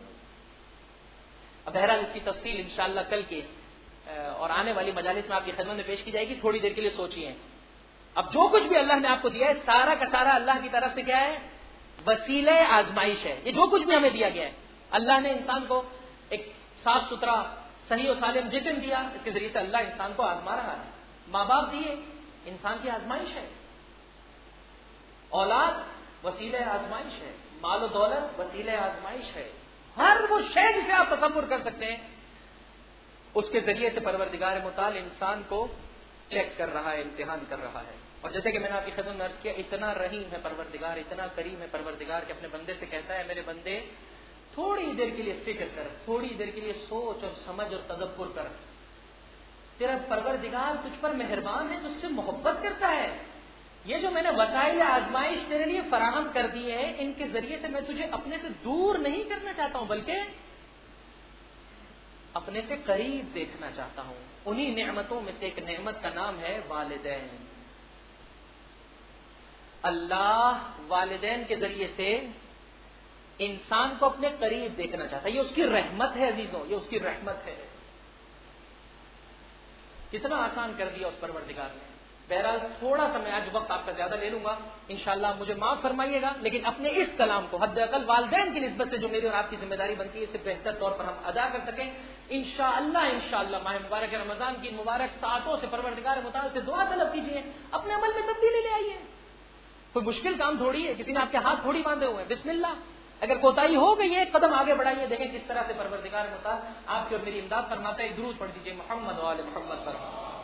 اب بہرحال اس کی تفصیل انشاءاللہ کل کے اور آنے والی مجالس میں آپ کی خدمت میں پیش کی جائے گی. تھوڑی دیر کے لیے سوچیے, اب جو کچھ بھی اللہ نے آپ کو دیا ہے سارا کا سارا اللہ کی طرف سے کیا ہے, وسیلہ آزمائش ہے. یہ جو کچھ بھی ہمیں دیا گیا ہے, اللہ نے انسان کو ایک صاف ستھرا صحیح و سالم جسم دیا, اس کے ذریعے سے اللہ انسان کو آزما رہا ہے. ماں باپ دیے, انسان کی آزمائش ہے. اولاد وسیلہ آزمائش ہے. مال و دولت وسیلہ آزمائش ہے. ہر وہ شے جسے آپ تصور کر سکتے ہیں اس کے ذریعے سے پروردگار متعال انسان کو چیک کر رہا ہے، امتحان کر رہا ہے. اور جیسے کہ میں نے آپ کی خدمت میں عرض کیا، اتنا رحیم ہے پروردگار، اتنا کریم ہے پروردگار کہ اپنے بندے سے کہتا ہے میرے بندے تھوڑی دیر کے لیے فکر کر، تھوڑی دیر کے لیے سوچ اور سمجھ اور تدبر کر. تیرا پروردگار تجھ پر مہربان ہے، تجھ سے محبت کرتا ہے. یہ جو میں نے وسائل آزمائش تیرے لیے فراہم کر دیے ہیں، ان کے ذریعے سے میں تجھے اپنے سے دور نہیں کرنا چاہتا ہوں، بلکہ اپنے سے قریب دیکھنا چاہتا ہوں. انہی نعمتوں میں سے ایک نعمت کا نام ہے والدین. اللہ والدین کے ذریعے سے انسان کو اپنے قریب دیکھنا چاہتا ہے. یہ اس کی رحمت ہے عزیزوں، یہ اس کی رحمت ہے. کتنا آسان کر دیا اس پروردگار نے. بہرحال تھوڑا سا میں آج وقت آپ کا زیادہ لے لوں گا، انشاءاللہ مجھے معاف فرمائیے گا، لیکن اپنے اس کلام کو حد اقل والدین کی نسبت سے جو میری اور آپ کی ذمہ داری بنتی ہے اسے بہتر طور پر ہم ادا کر سکیں. انشاءاللہ ماہ مبارک رمضان کی مبارک ساعتوں سے پروردگار متعال سے دعا طلب کیجیے، اپنے عمل میں تبدیلی لے آئیے. کوئی مشکل کام تھوڑی ہے، کسی نے آپ کے ہاتھ تھوڑی باندھے ہوئے ہیں. بسم اللہ، اگر کوتاہی ہو گئی ہے ایک قدم آگے بڑھائیے. دیکھیں کس طرح سے پروردگار متعال آپ کی اور میری امداد فرماتا ہے. ایک درود پڑھ دیجیے محمد و آل محمد پر.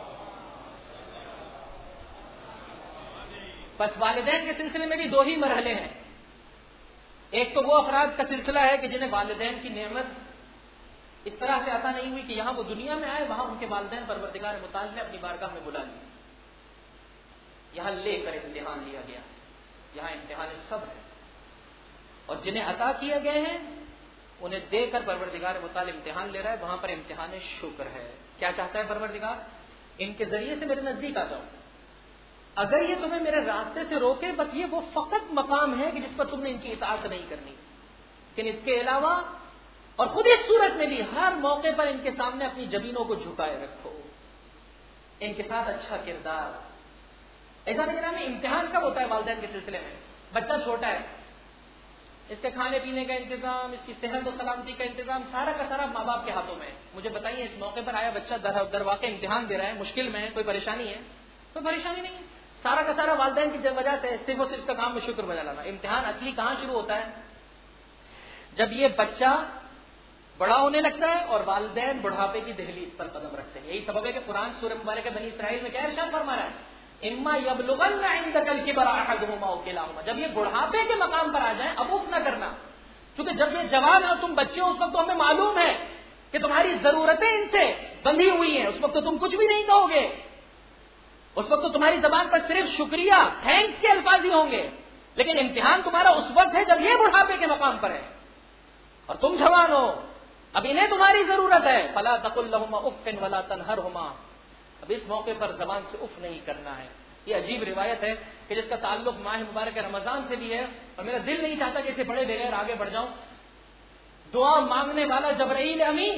بس والدین کے سلسلے میں بھی دو ہی مرحلے ہیں. ایک تو وہ افراد کا سلسلہ ہے کہ جنہیں والدین کی نعمت اس طرح سے عطا نہیں ہوئی کہ یہاں وہ دنیا میں آئے، وہاں ان کے والدین پروردگار متعال نے اپنی بارگاہ میں بلا لی، یہاں لے کر امتحان لیا گیا. یہاں امتحان صبر ہے. اور جنہیں عطا کیے گئے ہیں انہیں دے کر پروردگار متعال امتحان لے رہا ہے، وہاں پر امتحان شکر ہے. کیا چاہتا ہے پروردگار؟ ان کے ذریعے سے میرے نزدیک آ جاؤ. اگر یہ تمہیں میرے راستے سے روکے، بس یہ وہ فقط مقام ہے کہ جس پر تم نے ان کی اطاعت نہیں کرنی، لیکن اس کے علاوہ اور خود اس صورت میں بھی ہر موقع پر ان کے سامنے اپنی جبینوں کو جھکائے رکھو، ان کے ساتھ اچھا کردار. ایسا نہیں میں امتحان کب ہوتا ہے والدین کے سلسلے میں؟ بچہ چھوٹا ہے، اس کے کھانے پینے کا انتظام، اس کی صحت و سلامتی کا انتظام سارا کا سارا ماں باپ کے ہاتھوں میں ہے. مجھے بتائیے اس موقع پر آیا بچہ در واقع امتحان دے رہا ہے، مشکل میں ہے، کوئی پریشانی ہے؟ کوئی پریشانی نہیں ہے. سارا کا سارا والدین کی وجہ سے صرف اور صرف کا کام میں شکر بجا لانا. امتحان اصلی کہاں شروع ہوتا ہے؟ جب یہ بچہ بڑا ہونے لگتا ہے اور والدین بڑھاپے کی دہلیز پر قدم رکھتے ہیں. یہی سبب ہے کہ قرآن سورہ مبارکہ بنی اسرائیل میں کیا ارشاد فرما رہا ہے؟ اما یبلغن عندک الکبر احدهما او کلاهما. جب یہ بڑھاپے کے مقام پر آ جائیں اب اف نہ کرنا، کیونکہ جب یہ جوان اور تم بچے ہو اس وقت تو ہمیں معلوم ہے کہ تمہاری ضرورتیں ان سے بندھی ہوئی ہیں، اس وقت تو تم کچھ بھی نہیں کہو گے، اس وقت تو تمہاری زبان پر صرف شکریہ تھینکس کے الفاظ ہی ہوں گے. لیکن امتحان تمہارا اس وقت ہے جب یہ بڑھاپے کے مقام پر ہے اور تم جوان ہو، اب انہیں تمہاری ضرورت ہے. فلا تقل لهما اف ولا تنهرهما. اب اس موقع پر زبان سے اف نہیں کرنا ہے. یہ عجیب روایت ہے کہ جس کا تعلق ماہ مبارک رمضان سے بھی ہے، اور میرا دل نہیں چاہتا کہ اسے پڑھے بغیر آگے بڑھ جاؤں. دعا مانگنے والا جبرائیل امین،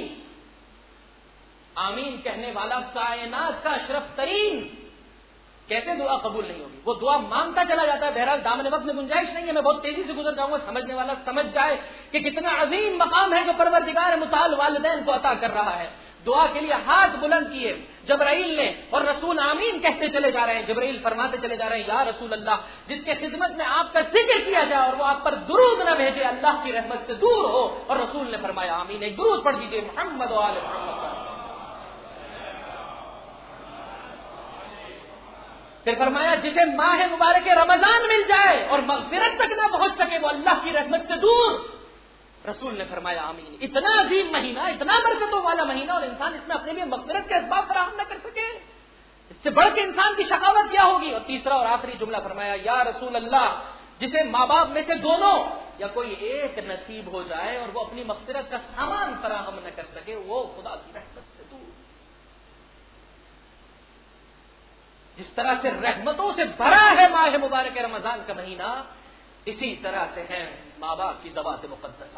آمین کہنے والا کائنات کا اشرف ترین، کیسے دعا قبول نہیں ہوگی؟ وہ دعا مانگتا چلا جاتا ہے. بہرحال دامن وقت میں گنجائش نہیں ہے، میں بہت تیزی سے گزر جاؤں گا، سمجھنے والا سمجھ جائے کہ کتنا عظیم مقام ہے جو پروردگار متعال والدین کو عطا کر رہا ہے. دعا کے لیے ہاتھ بلند کیے جبرائیل نے اور رسول آمین کہتے چلے جا رہے ہیں. جبرائیل فرماتے چلے جا رہے ہیں یا رسول اللہ، جس کے خدمت میں آپ کا ذکر کیا جائے اور وہ آپ پر درود نہ بھیجے اللہ کی رحمت سے دور ہو. اور رسول نے فرمایا آمین. ایک درود پڑھ دیجیے محمد و آل محمد. پھر فرمایا جسے ماہ مبارک رمضان مل جائے اور مغفرت تک نہ پہنچ سکے وہ اللہ کی رحمت سے دور. رسول نے فرمایا آمین. اتنا عظیم مہینہ، اتنا برکتوں والا مہینہ، اور انسان اس میں اپنے لیے مغفرت کے اسباب فراہم نہ کر سکے، اس سے بڑھ کے انسان کی شقاوت کیا ہوگی. اور تیسرا اور آخری جملہ فرمایا یا رسول اللہ، جسے ماں باپ میں سے دونوں یا کوئی ایک نصیب ہو جائے اور وہ اپنی مغفرت کا سامان فراہم نہ کر سکے وہ خدا کی رحمت سے دور. جس طرح سے رحمتوں سے بھرا ہے ماہ مبارک رمضان کا مہینہ، اسی طرح سے ہیں ماں باپ کی ذوات مقدسہ.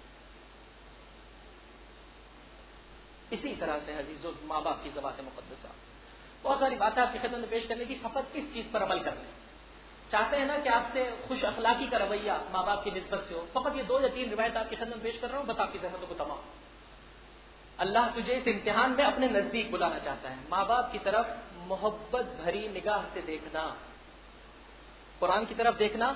اسی طرح سے عزیزو ماں باپ کی ذوات مقدسہ. بہت ساری باتیں آپ کی خدمت میں پیش کرنے کی، فقط اس چیز پر عمل کر لیں. چاہتے ہیں نا کہ آپ سے خوش اخلاقی کا رویہ ماں باپ کی نسبت سے ہو. فقط یہ 2 یا 3 روایت آپ کی خدمت میں پیش کر رہا ہوں، بس آپ کی زحمتوں کو تمام. اللہ تجھے اس امتحان میں اپنے نزدیک بلانا چاہتا ہے. ماں باپ کی طرف محبت بھری نگاہ سے دیکھنا، قرآن کی طرف دیکھنا،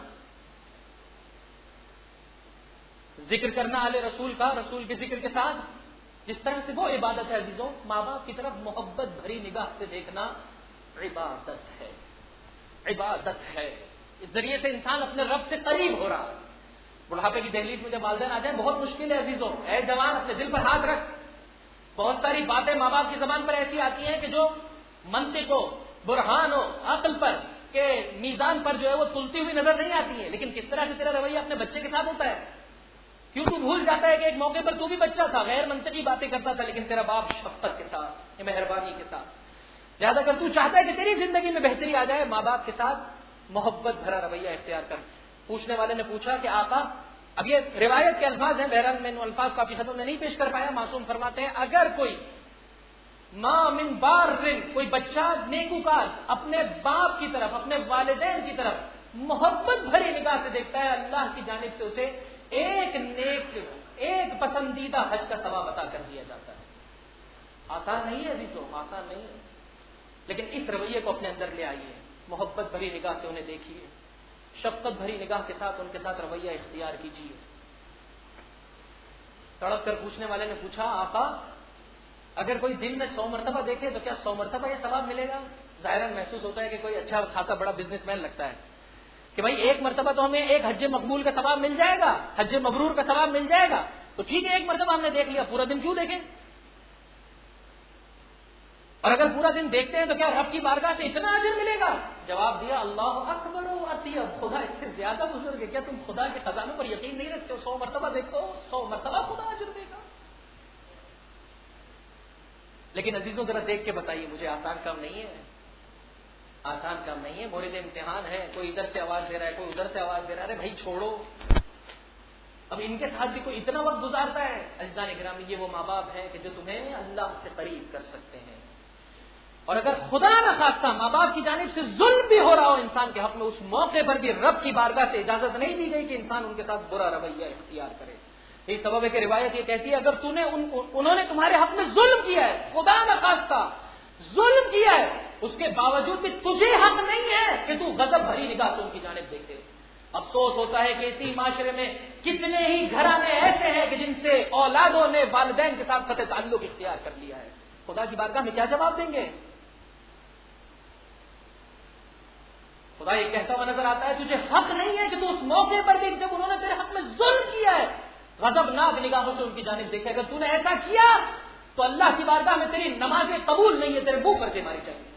ذکر کرنا اہل رسول کا، رسول کے ذکر کے ساتھ، جس طرح سے وہ عبادت ہے عزیزوں. ماں باپ کی طرف محبت بھری نگاہ سے دیکھنا عبادت ہے، عبادت ہے. اس ذریعے سے انسان اپنے رب سے قریب ہو رہا ہے. بڑھاپے کی دہلیز میں جب والدین آ جائیں بہت مشکل ہے عزیزوں. اے جوان اپنے دل پر ہاتھ رکھ. بہت ساری باتیں ماں باپ کی زبان پر ایسی آتی ہیں کہ جو منطق ہو، برہان ہو، عقل پر کہ میزان پر جو ہے وہ تلتی ہوئی نظر نہیں آتی ہے. لیکن کس طرح سے تیرا رویہ اپنے بچے کے ساتھ ہوتا ہے؟ کیوں تو بھول جاتا ہے کہ ایک موقع پر تو بھی بچہ تھا، غیر منطقی باتیں کرتا تھا، لیکن تیرا باپ شفقت کے ساتھ، مہربانی کے ساتھ. لہٰذا اگر تو چاہتا ہے کہ تیری زندگی میں بہتری آ جائے، ماں باپ کے ساتھ محبت بھرا رویہ اختیار کر. پوچھنے والے نے پوچھا کہ آقا، اب یہ روایت کے الفاظ ہیں، بہرحال میں ان الفاظ کو آپ کی خدمت میں نہیں پیش کر پایا. معصوم فرماتے ہیں اگر کوئی ماں من بار کوئی بچہ نیکوکار اپنے باپ کی طرف، اپنے والدین کی طرف محبت بھری نگاہ سے دیکھتا ہے، اللہ کی جانب سے اسے ایک پسندیدہ حج کا ثواب عطا کر دیا جاتا ہے. آسان نہیں ہے ابھی، آسان نہیں ہے، لیکن اس رویے کو اپنے اندر لے آئیے. محبت بھری نگاہ سے انہیں دیکھیے، شفقت بھری نگاہ کے ساتھ ان کے ساتھ رویہ اختیار کیجیے. تڑپ کر پوچھنے والے نے پوچھا آقا، اگر کوئی دن میں 100 مرتبہ دیکھے تو کیا 100 مرتبہ یہ ثواب ملے گا؟ ظاہراً محسوس ہوتا ہے کہ کوئی اچھا خاصا بڑا بزنس مین لگتا ہے کہ بھائی ایک مرتبہ تو ہمیں ایک حج مقبول کا ثواب مل جائے گا، حج مبرور کا ثواب مل جائے گا. تو ٹھیک ہے، ایک مرتبہ ہم نے دیکھ لیا، پورا دن کیوں دیکھیں؟ اور اگر پورا دن دیکھتے ہیں تو کیا رب کی بارگاہ سے اتنا اجر ملے گا؟ جواب دیا اللہ اکبر و اطیب، خدا اس سے زیادہ بزرگ ہے. کیا تم خدا کے خزانوں پر یقین نہیں رکھتے ہو؟ 100 مرتبہ دیکھو، 100 مرتبہ خدا اجر دے گا. لیکن عزیزوں ذرا دیکھ کے بتائیے مجھے، آسان کام نہیں ہے، آسان کام نہیں ہے. مورد امتحان ہے، کوئی ادھر سے آواز دے رہا ہے، کوئی ادھر سے آواز دے رہا ہے، ارے بھائی چھوڑو. اب ان کے ساتھ بھی کوئی اتنا وقت گزارتا ہے؟ عزیزان گرامی، یہ وہ ماں باپ ہیں کہ جو تمہیں اللہ سے قریب کر سکتے ہیں. اور اگر خدا نہ خواستہ ماں باپ کی جانب سے ظلم بھی ہو رہا ہو انسان کے حق میں، اس موقع پر بھی رب کی بارگاہ سے اجازت نہیں دی گئی کہ انسان ان کے ساتھ برا رویہ اختیار کرے. یہ سبب ہے کہ روایت یہ کہتی ہے اگر انہوں نے تمہارے حق میں ظلم کیا ہے، خدا نہ خواستہ ظلم کیا ہے، اس کے باوجود بھی تجھے حق نہیں ہے کہ تو غضب بھری نگاہ سے ان کی جانب دیکھے. افسوس ہوتا ہے کہ اسی معاشرے میں کتنے ہی گھرانے ایسے ہیں کہ جن سے اولادوں نے والدین کے ساتھ قطع تعلق اختیار کر لیا ہے. خدا کی بارگاہ میں کیا جواب دیں گے؟ خدا یہ کہتا ہوا نظر آتا ہے تجھے حق نہیں ہے کہ تو اس موقع پر بھی جب انہوں نے تیرے حق میں ظلم کیا ہے غضبناک نگاہوں سے ان کی جانب دیکھے. اگر تو نے ایسا کیا تو اللہ کی بارگاہ میں تیری نمازیں قبول نہیں ہے، تیرے منہ پر سے ماری چاہیے.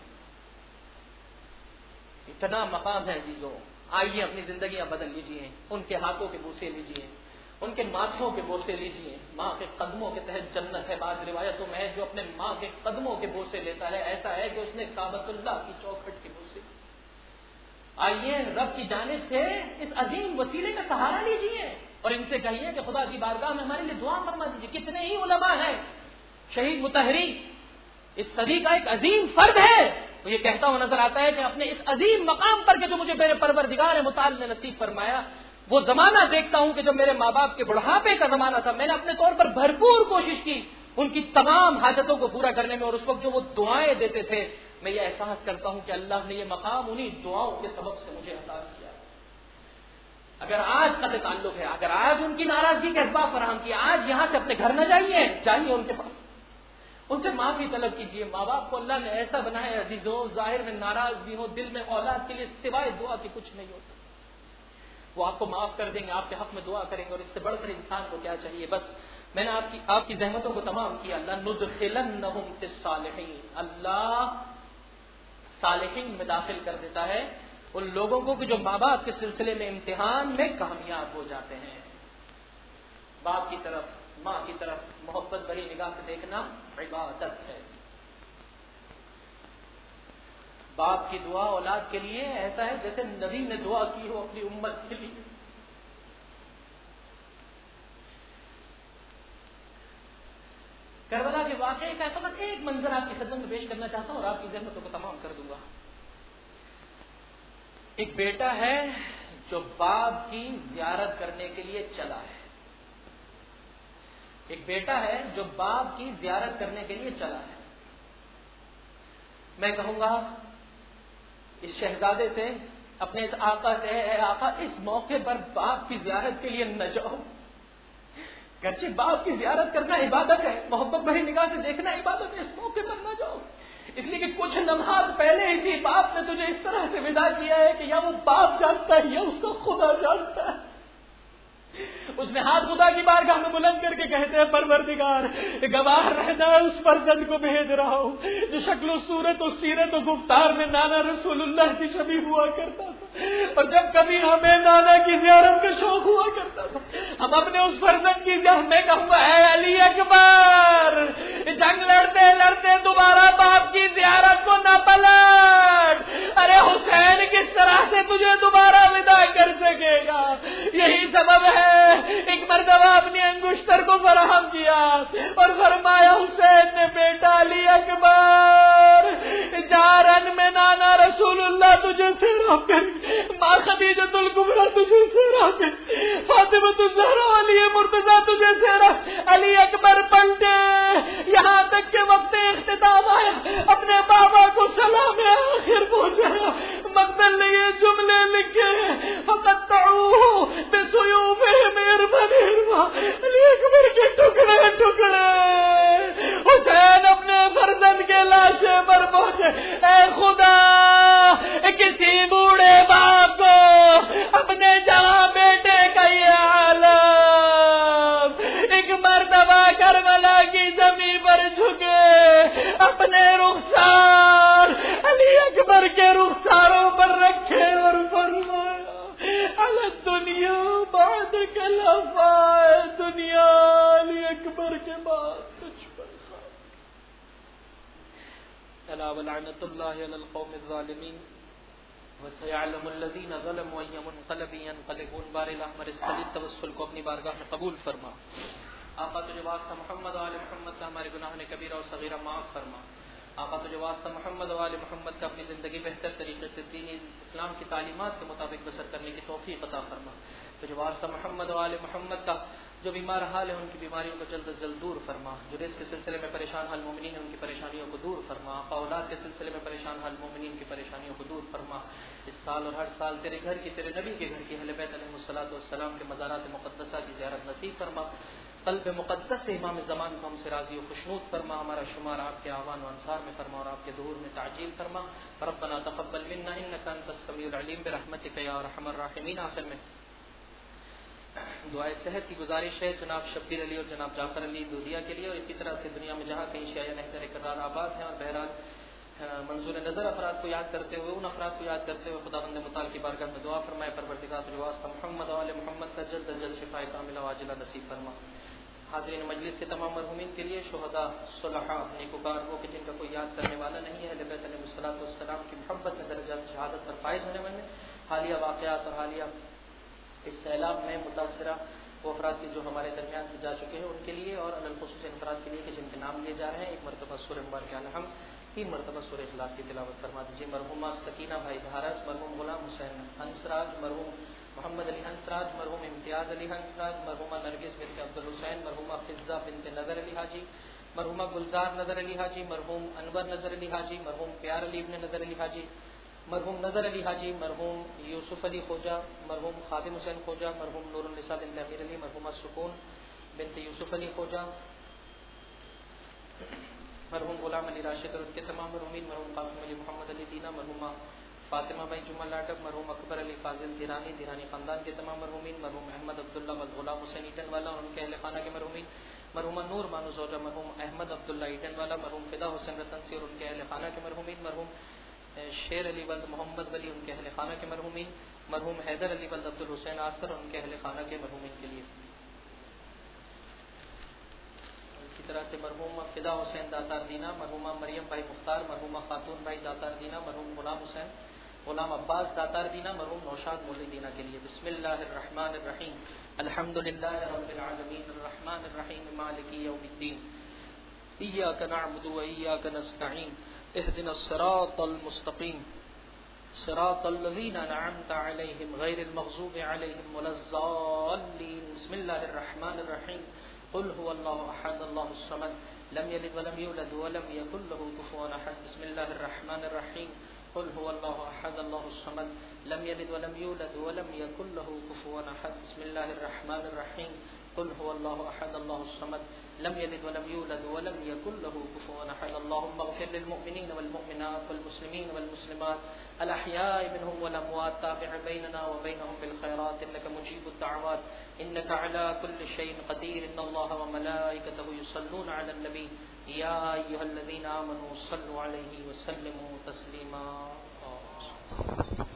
اتنا مقام ہے عزیزوں. آئیے اپنی زندگیاں بدل لیجیے، ان کے ہاتھوں کے بوسے لیجیے، ان کے ماتھوں کے بوسے لیجیے. ماں کے قدموں کے تحت جنت ہے. بعض روایتوں میں ہے جو اپنے ماں کے قدموں کے بوسے لیتا ہے ایسا ہے کہ اس نے کعبۃ اللہ کی چوکھٹ کے بوسے. آئیے رب کی جانب سے اس عظیم وسیلے کا سہارا لیجیے اور ان سے کہیے کہ خدا کی بارگاہ میں ہمارے لیے دعا فرما دیجیے. کتنے ہی علماء ہیں. شہید مطہری اس صدی کا ایک عظیم فرد ہے، وہ یہ کہتا ہوا نظر آتا ہے کہ اپنے اس عظیم مقام پر کہ جو مجھے میرے پروردگار متعال نے نصیب فرمایا، وہ زمانہ دیکھتا ہوں کہ جب میرے ماں باپ کے بڑھاپے کا زمانہ تھا، میں نے اپنے طور پر بھرپور کوشش کی ان کی تمام حاجتوں کو پورا کرنے میں، اور اس وقت جو وہ دعائیں دیتے تھے میں یہ احساس کرتا ہوں کہ اللہ نے یہ مقام انہی دعاؤں کے سبب سے مجھے عطا کیا. اگر آج قطع تعلق ہے، اگر آج ان کی ناراضگی کا اسباب فراہم کیا، آج یہاں سے اپنے گھر نہ جائیے ان کے پاس، ان سے معافی طلب کیجیے. ماں باپ کو اللہ نے ایسا بنایا ہے عزیزوں، ظاہر میں ناراض بھی ہو، دل میں اولاد کے لیے سوائے دعا کے کچھ نہیں ہوتا. وہ آپ کو معاف کر دیں گے، آپ کے حق میں دعا کریں گے، اور اس سے بڑھ کر انسان کو کیا چاہیے. بس میں نے آپ کی زحمتوں کو تمام کیا. لَنُدْخِلَنَّهُمْ فِي الصَّالِحِينَ، اللہ صالحین میں داخل کر دیتا ہے ان لوگوں کو کہ جو ماں باپ کے سلسلے میں امتحان میں کامیاب ہو جاتے ہیں. باپ کی طرف، ماں کی طرف محبت بھری نگاہ سے دیکھنا عبادت ہے. باپ کی دعا اولاد کے لیے ایسا ہے جیسے نبی نے دعا کی ہو اپنی امت کے لیے. کربلا کے واقعے کا فقط ایک منظر آپ کی خدمت میں پیش کرنا چاہتا ہوں اور آپ کی ذہنوں کو تمام کر دوں گا. ایک بیٹا ہے جو باپ کی زیارت کرنے کے لیے چلا ہے. ایک بیٹا ہے جو باپ کی زیارت کرنے کے لیے چلا ہے. میں کہوں گا اس شہزادے سے، اپنے اس آقا سے، اے آقا اس موقع پر باپ کی زیارت کے لیے نہ جاؤ. گرچہ باپ کی زیارت کرنا عبادت ہے، محبت بھری نگاہ سے دیکھنا عبادت ہے، اس موقع پر نہ جاؤ. اس لیے کہ کچھ لمحات پہلے اسی باپ نے تجھے اس طرح سے ودا کیا ہے کہ یا وہ باپ جانتا ہے یا اس کا خدا جانتا ہے. اس نے ہاتھ خدا کی بارگاہ میں بلند کر کے کہتے ہیں پروردگار گواہ رہنا اس فرزند کو بھیج رہا ہوں جو شکل و صورت و سیرت و گفتار میں نانا رسول اللہ کی شبیہ ہوا کرتا تھا, اور جب کبھی ہمیں نانا کی زیارت کا شوق ہوا کرتا تھا ہم اپنے اس فرزند کی میں کہوں گا اے علی اکبر جنگ لڑتے لڑتے دوبارہ باپ کی زیارت کو نہ پلٹ. ارے حسین کس طرح سے تجھے دوبارہ ودا کر سکے گا؟ یہی سبب ہے ایک مرتبہ اپنی انگشتر کو فراہم کیا اور فرمایا حسین نے بیٹا علی اکبر جارن میں نانا رسول اللہ تجھے سیراب کر, ماں خدیجۃ الکبریٰ تجھے سیراب کر, فاطمہ الزہرا علی مرتضیٰ تجھے سیراب. علی اکبر پلٹے یہاں تک کہ وقت اختتام آیا, اپنے بابا کو سلام آخر پہنچایا. مقتل نے یہ جملے لکھے فقطعوہ بسیوفہم اربن اربا, علی اکبر کے ٹکڑے ٹکڑے. حسین اپنے فرزند کے لاشے پر پہنچے. اے خدا کسی بوڑھے باپ کو اپنے جہاں بیٹے کا یہ عالم, ایک مرتبہ کربلا کی زمین پر جھکے اپنے رخسار علی اکبر کے رخساروں پر رکھے اور فرمایا علی دنیا بعد کلفائے, دنیا علی اکبر کے بعد کچھ پر خواہ. الا ولعنت اللہ علی القوم الظالمین وسيعلم الذين ظلموا أي منقلب ينقلبون. بار الاحمر الصلیب توسل کو اپنی بارگاہ میں قبول فرما. آقا تجھے واسطہ محمد و آل محمد کا ہمارے گناہوں کبیرہ اور صغیرہ معاف فرما. آقا تجھے واسطہ محمد و آل محمد کا اپنی زندگی بہتر طریقے سے دین اسلام کی تعلیمات کے مطابق بسر کرنے کی توفیق عطا فرما. تجھے واسطہ محمد و آل محمد کا جو بیمار حال ہے ان کی بیماریوں کو جلد از جلد دور فرما. جو رزق کے سلسلے میں پریشان حال مومنین ہیں ان کی پریشانیوں کو دور فرما. آقا اولاد کے سلسلے میں پریشان حال مومنین کی پریشانیوں کو دور فرما. اس سال اور ہر سال تیرے گھر کی, تیرے نبی کے گھر کی, اہل بیت علیہ الصلوۃ والسلام کے مزارات مقدسہ کی زیارت نصیب فرما. قلب مقدس سے امام زمان کو ہم سے راضی و خوشنود فرما. ہمارا شمار آپ کے اعوان و انصار میں فرما اور آپ کے ظہور میں تعجیل فرما. ربنا تقبل منا انك انت السميع العليم برحمتك يا ارحم الراحمین. آخر میں دعائے صحت کی گزارش ہے جناب شبیر علی اور جناب جعفر علی دودیا کے لیے, اور اسی طرح سے دنیا میں جہاں کہیں شیعہ نہتر قرار آباد ہیں اور بہرحال منظور نظر افراد کو یاد کرتے ہوئے, ان افراد کو یاد کرتے ہوئے خداوند متعال کی بارگاہ میں دعا فرمائے پروردگار تجھے واسطہ محمد و آل محمد کا جلد از جلد شفاء کاملہ واجلہ نصیب فرما. حاضرین مجلس کے تمام مرحومین کے لیے, شہداء صلحاء نیکوکار وہ کہ جن کا کوئی یاد کرنے والا نہیں ہے, اہل بیت علیہ الصلوۃ والسلام کی محبت میں درجات شہادت پر فائز ہونے والے حالیہ واقعات اور حالیہ اس سیلاب میں متاثرہ وہ افراد کے جو ہمارے درمیان سے جا چکے ہیں ان کے لیے, اور الخصوص افراد کے لیے کہ جن کے نام لیے جا رہے ہیں. ایک مرتبہ سورہ مبارکہ الحم, 3 مرتبہ سورہ اخلاص کی تلاوت فرما دیجیے. مرحومہ سکینہ بھائی دھارس, مرحوم غلام حسین ہنسراج, مرحوم محمد علی ہنسراج, مرحوم امتیاز علی ہنسراج, مرحومہ نرگس بنت عبدالحسین, مرحومہ فضہ بنت نظر علی حاجی, مرحومہ گلزار نظر علی حاجی, مرحوم انور نظر علی حاجی, مرحوم پیار علی ابن نظر علی حاجی, مرحوم نظر علی حاجی, مرحوم یوسف علی خوجہ, مرحوم خادم حسین خوجہ, مرحوم نور النساء بنت امیر علی, مرحومہ سکون بنت یوسف علی خوجہ, مرحوم غلام علی راشد اور ان کے تمام مرحومین, مرحوم قاسم علی محمد علی دینا, مرحومہ فاطمہ بھائی جمعہ لاٹک, مرحوم اکبر علی فاضل دیرانی, دیرانی خاندان کے تمام مرحومین, مرحوم احمد عبداللہ غلام حسین ایٹن والا اور ان کے اہل خانہ کے مرحومین, مرحومہ نور بانو زوجہ, مرحوم احمد عبداللہ ایٹن والا, مرحوم فدا حسین رتن سی اور ان کے اہل خانہ کے مرحومین, مرحوم شیر علی ولد محمد ولی ان کے اہل خانہ کے مرحومین, مرحوم حیدر علی ولد عبد الحسین آصر اور ان کے اہل خانہ کے مرحومین کے لیے. اسی طرح سے مرحوم فدا حسین داتار دینا, مرحومہ مریم بھائی مختار, مرحومہ خاتون بھائی داتار دینا, مرحوم غلام حسین غلام عباس داتار دینا, مرحوم نوشاد مولی دینا کے لیے. بسم اللہ الرحمن الرحیم. الحمدللہ رب العالمین الرحمن الرحیم مالک یوم الدین. ایاک نعبد و ایاک نستعین. اهدنا الصراط المستقیم صراط الذین انعمت علیہم غیر المغضوب علیہم ولا الضالین. بسم اللہ الرحمن الرحیم. قل هو اللہ احد اللہ الصمد لم یلد ولم یولد ولم یکن له کفوا احد. بسم اللہ الرحمن الرحیم. قل هو اللہ احد اللہ الصمد لم یلد ولم یولد ولم یکن له کفوا احد. بسم اللہ الرحمن الرحیم. قل هو الله احد الله الصمد لم يلد ولم يولد ولم يكن له كفوا احد اللهم اغفر للمؤمنين والمؤمنات والمسلمين والمسلمات الاحياء منهم والاموات تابع بيننا وبينهم بالخيرات انك مجيب الدعوات انك على كل شيء قدير ان الله وملائكته يصلون على النبي يا ايها الذين امنوا صلوا عليه وسلموا تسليما